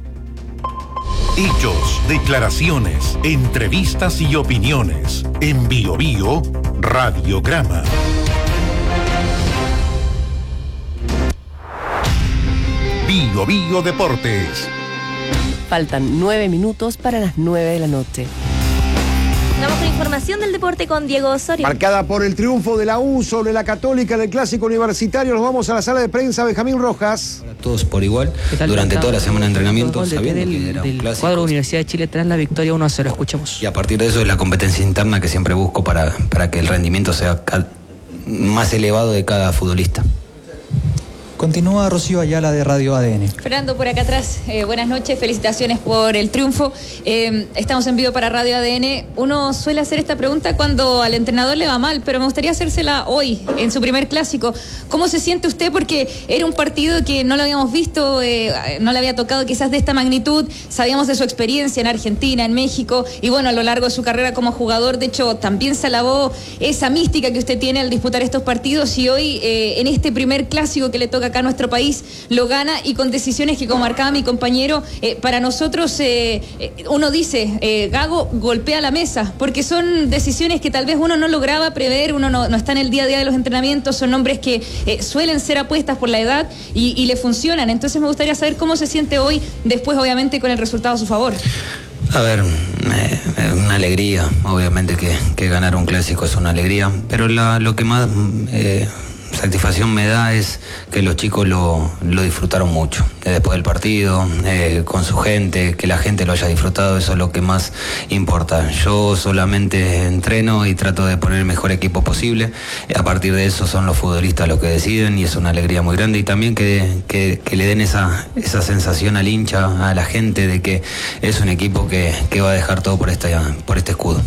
Hechos, declaraciones, entrevistas y opiniones. En Bio Bio, Radiograma. Bio Bio Deportes.
Faltan 9 minutos para las 9 de la noche.
Vamos con información del deporte con Diego Osorio.
Marcada por el triunfo de la U sobre la Católica en el Clásico Universitario, nos vamos a la sala de prensa. Benjamín Rojas.
Todos por igual, durante toda la semana de entrenamiento, sabiendo que era un clásico.
Cuadro Universidad de Chile tras la victoria 1-0, escuchemos.
Y a partir de eso es la competencia interna que siempre busco para que el rendimiento sea más elevado de cada futbolista.
Continúa Rocío Ayala de Radio ADN.
Fernando, por acá atrás, buenas noches, felicitaciones por el triunfo. Estamos en vivo para Radio ADN. Uno suele hacer esta pregunta cuando al entrenador le va mal, pero me gustaría hacérsela hoy, en su primer clásico. ¿Cómo se siente usted? Porque era un partido que no lo habíamos visto, no le había tocado quizás de esta magnitud. Sabíamos de su experiencia en Argentina, en México, y bueno, a lo largo de su carrera como jugador, de hecho, también se alabó esa mística que usted tiene al disputar estos partidos, y hoy, en este primer clásico que le toca acá a nuestro país, lo gana, y con decisiones que, como marcaba mi compañero, para nosotros uno dice, Gago golpea la mesa, porque son decisiones que tal vez uno no lograba prever, uno no está en el día a día de los entrenamientos, son nombres que suelen ser apuestas por la edad y le funcionan. Entonces me gustaría saber cómo se siente hoy, después obviamente con el resultado a su favor.
A ver, una alegría, obviamente que ganar un clásico es una alegría, pero lo que más satisfacción me da es que los chicos lo disfrutaron mucho después del partido, con su gente, que la gente lo haya disfrutado, eso es lo que más importa. Yo solamente entreno y trato de poner el mejor equipo posible, a partir de eso son los futbolistas los que deciden, y es una alegría muy grande, y también que le den esa sensación al hincha, a la gente, de que es un equipo que va a dejar todo por este escudo.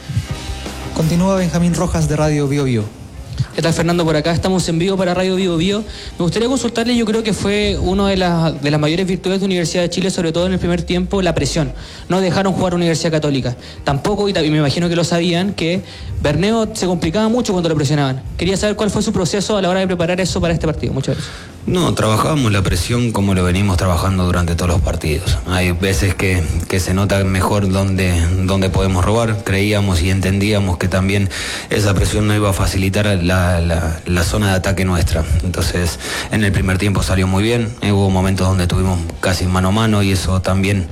Continúa Benjamín Rojas de Radio Bio Bio.
¿Qué tal, Fernando? Por acá estamos en vivo para Radio Bio Bio. Me gustaría consultarle, yo creo que fue una de las mayores virtudes de Universidad de Chile, sobre todo en el primer tiempo, la presión. No dejaron jugar a Universidad Católica. Tampoco, y me imagino que lo sabían, que Berneo se complicaba mucho cuando lo presionaban. Quería saber cuál fue su proceso a la hora de preparar eso para este partido. Muchas gracias.
No, trabajábamos la presión como lo venimos trabajando durante todos los partidos. Hay veces que se nota mejor dónde podemos robar. Creíamos y entendíamos que también esa presión no iba a facilitar la zona de ataque nuestra. Entonces, en el primer tiempo salió muy bien. Hubo momentos donde tuvimos casi mano a mano y eso también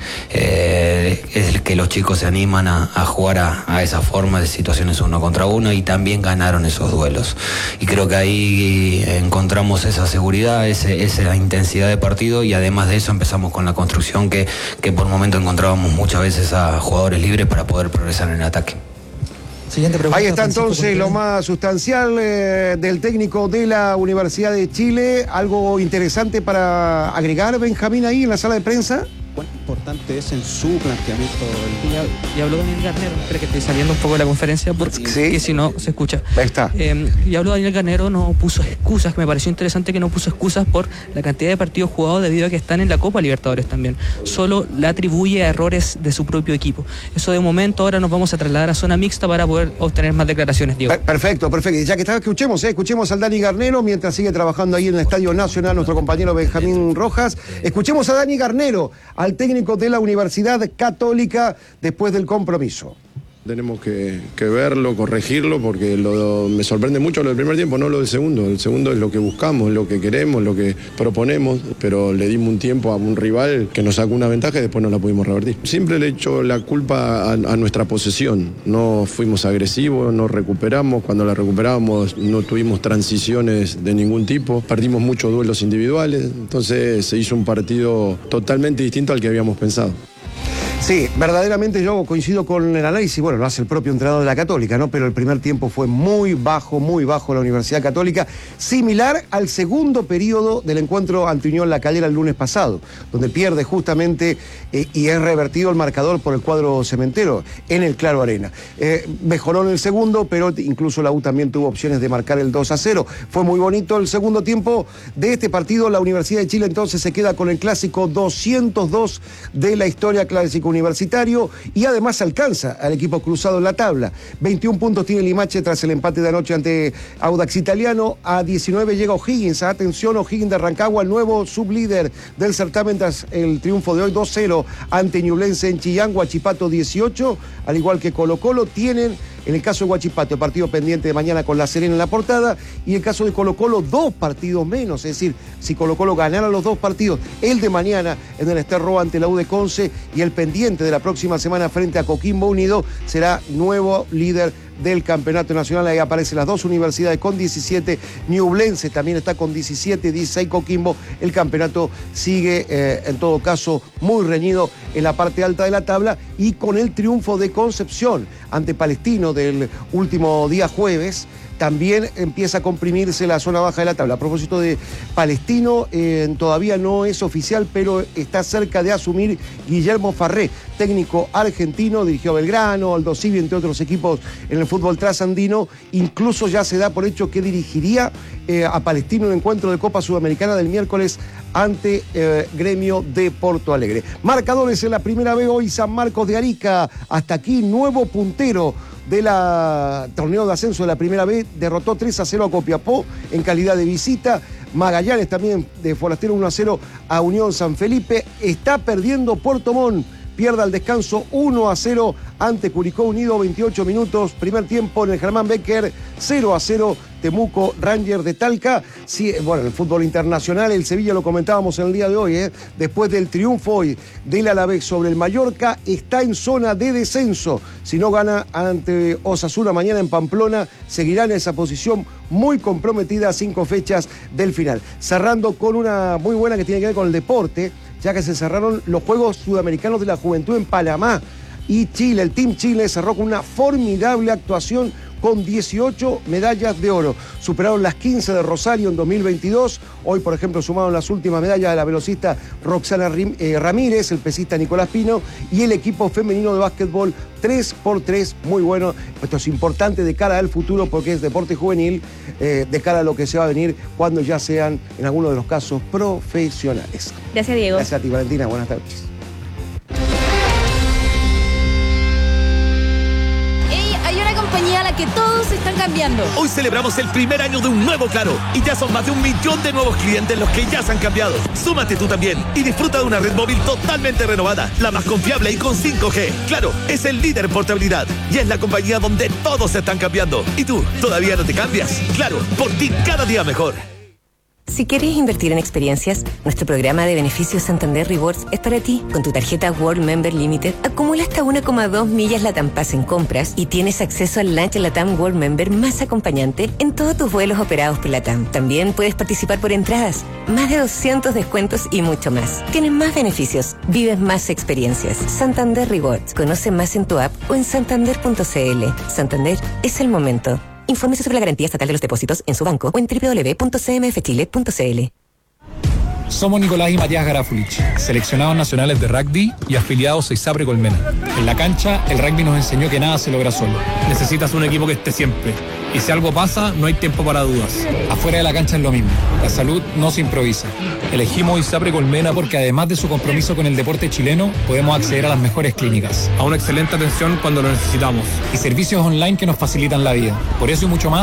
es el que los chicos se animan a jugar a esa forma de situaciones 1 contra 1 y también ganaron esos duelos. Y creo que ahí encontramos esa seguridad, esa intensidad de partido y además de eso empezamos con la construcción que por momento encontrábamos muchas veces a jugadores libres para poder progresar en el ataque.
Siguiente pregunta. Ahí está entonces lo más sustancial del técnico de la Universidad de Chile. ¿Algo interesante para agregar, Benjamín, ahí en la sala de prensa?
Cuán importante es en su planteamiento. Y habló Daniel Garnero, espera que estoy saliendo un poco de la conferencia porque si no se escucha.
Ahí está.
Y habló Daniel Garnero, no puso excusas, me pareció interesante que no puso excusas por la cantidad de partidos jugados debido a que están en la Copa Libertadores también. Solo le atribuye a errores de su propio equipo. Eso de momento, ahora nos vamos a trasladar a zona mixta para poder obtener más declaraciones, Diego.
Perfecto. Ya que está, escuchemos al Dani Garnero mientras sigue trabajando ahí en el Estadio Nacional nuestro compañero Benjamín Rojas. Escuchemos a Dani Garnero, al técnico de la Universidad Católica después del compromiso.
Tenemos que verlo, corregirlo, porque me sorprende mucho lo del primer tiempo, no lo del segundo. El segundo es lo que buscamos, lo que queremos, lo que proponemos, pero le dimos un tiempo a un rival que nos sacó una ventaja y después no la pudimos revertir. Siempre le echo la culpa a nuestra posesión. No fuimos agresivos, no recuperamos. Cuando la recuperábamos no tuvimos transiciones de ningún tipo. Perdimos muchos duelos individuales. Entonces se hizo un partido totalmente distinto al que habíamos pensado.
Sí, verdaderamente yo coincido con el análisis, bueno, lo hace el propio entrenador de la Católica, ¿no? Pero el primer tiempo fue muy bajo la Universidad Católica, similar al segundo periodo del encuentro ante Unión La Calera el lunes pasado, donde pierde justamente y es revertido el marcador por el cuadro cementero en el Claro Arena. Mejoró en el segundo, pero incluso la U también tuvo opciones de marcar el 2-0. Fue muy bonito el segundo tiempo de este partido. La Universidad de Chile entonces se queda con el clásico 202 de la historia clásico universitario y además alcanza al equipo cruzado en la tabla. 21 puntos tiene Limache tras el empate de anoche ante Audax Italiano. A 19 llega O'Higgins. Atención, O'Higgins de Rancagua, el nuevo sublíder del certamen tras el triunfo de hoy 2-0 ante Ñublense en Chillán. Huachipato 18, al igual que Colo-Colo. Tienen, en el caso de Huachipato, el partido pendiente de mañana con La Serena en la portada, y en el caso de Colo-Colo, 2 partidos menos. Es decir, si Colo-Colo ganara los 2 partidos, el de mañana en el Esterro ante la U de Conce y el pendiente de la próxima semana frente a Coquimbo Unido, será nuevo líder del campeonato nacional. Ahí aparecen las 2 universidades con 17, Ñublense también está con 17, 16 Coquimbo. El campeonato sigue en todo caso muy reñido en la parte alta de la tabla, y con el triunfo de Concepción ante Palestino del último día jueves, también empieza a comprimirse la zona baja de la tabla. A propósito de Palestino, todavía no es oficial, pero está cerca de asumir Guillermo Farré, técnico argentino, dirigió a Belgrano, Aldo Civi, entre otros equipos en el fútbol trasandino. Incluso ya se da por hecho que dirigiría a Palestino un encuentro de Copa Sudamericana del miércoles ante Gremio de Porto Alegre. Marcadores en la primera B hoy: San Marcos de Arica, hasta aquí nuevo puntero del torneo de ascenso de la primera B, derrotó 3-0 a Copiapó en calidad de visita. Magallanes también de Forastero 1-0 a Unión San Felipe. Está perdiendo Puerto Montt, pierde al descanso 1-0 ante Curicó Unido, 28 minutos, primer tiempo en el Germán Becker, 0-0 Temuco Rangers de Talca. Sí, bueno, en el fútbol internacional, el Sevilla, lo comentábamos en el día de hoy, después del triunfo hoy del Alavés sobre el Mallorca, está en zona de descenso. Si no gana ante Osasuna mañana en Pamplona, seguirá en esa posición muy comprometida a 5 fechas del final. Cerrando con una muy buena que tiene que ver con el deporte, ya que se cerraron los Juegos Sudamericanos de la Juventud en Panamá, y Chile, el Team Chile, cerró con una formidable actuación con 18 medallas de oro. Superaron las 15 de Rosario en 2022. Hoy, por ejemplo, sumaron las últimas medallas de la velocista Roxana Ramírez, el pesista Nicolás Pino, y el equipo femenino de básquetbol 3x3, muy bueno. Esto es importante de cara al futuro porque es deporte juvenil, de cara a lo que se va a venir cuando ya sean, en algunos de los casos, profesionales.
Gracias, Diego.
Gracias a ti, Valentina. Buenas tardes.
Hay una compañía a la que
porque todos están cambiando.
Hoy celebramos el primer año de un nuevo Claro y ya son más de 1 millón de nuevos clientes los que ya se han cambiado. Súmate tú también y disfruta de una red móvil totalmente renovada, la más confiable y con 5G. Claro, es el líder en portabilidad y es la compañía donde todos se están cambiando. ¿Y tú, todavía no te cambias? Claro, por ti cada día mejor.
Si quieres invertir en experiencias, nuestro programa de beneficios Santander Rewards es para ti. Con tu tarjeta World Member Limited, acumula hasta 1,2 millas LATAM Pass en compras y tienes acceso al Lunch LATAM World Member más acompañante en todos tus vuelos operados por LATAM. También puedes participar por entradas, más de 200 descuentos y mucho más. Tienes más beneficios, vives más experiencias. Santander Rewards. Conoce más en tu app o en santander.cl. Santander es el momento. Infórmese sobre la garantía estatal de los depósitos en su banco o en www.cmfchile.cl.
Somos Nicolás y Matías Garafulich, seleccionados nacionales de rugby y afiliados a ISAPRE Colmena. En la cancha, el rugby nos enseñó que nada se logra solo. Necesitas un equipo que esté siempre. Y si algo pasa, no hay tiempo para dudas. Afuera de la cancha es lo mismo. La salud no se improvisa. Elegimos ISAPRE Colmena porque además de su compromiso con el deporte chileno, podemos acceder a las mejores clínicas, a una excelente atención cuando lo necesitamos y servicios online que nos facilitan la vida. Por eso y mucho más,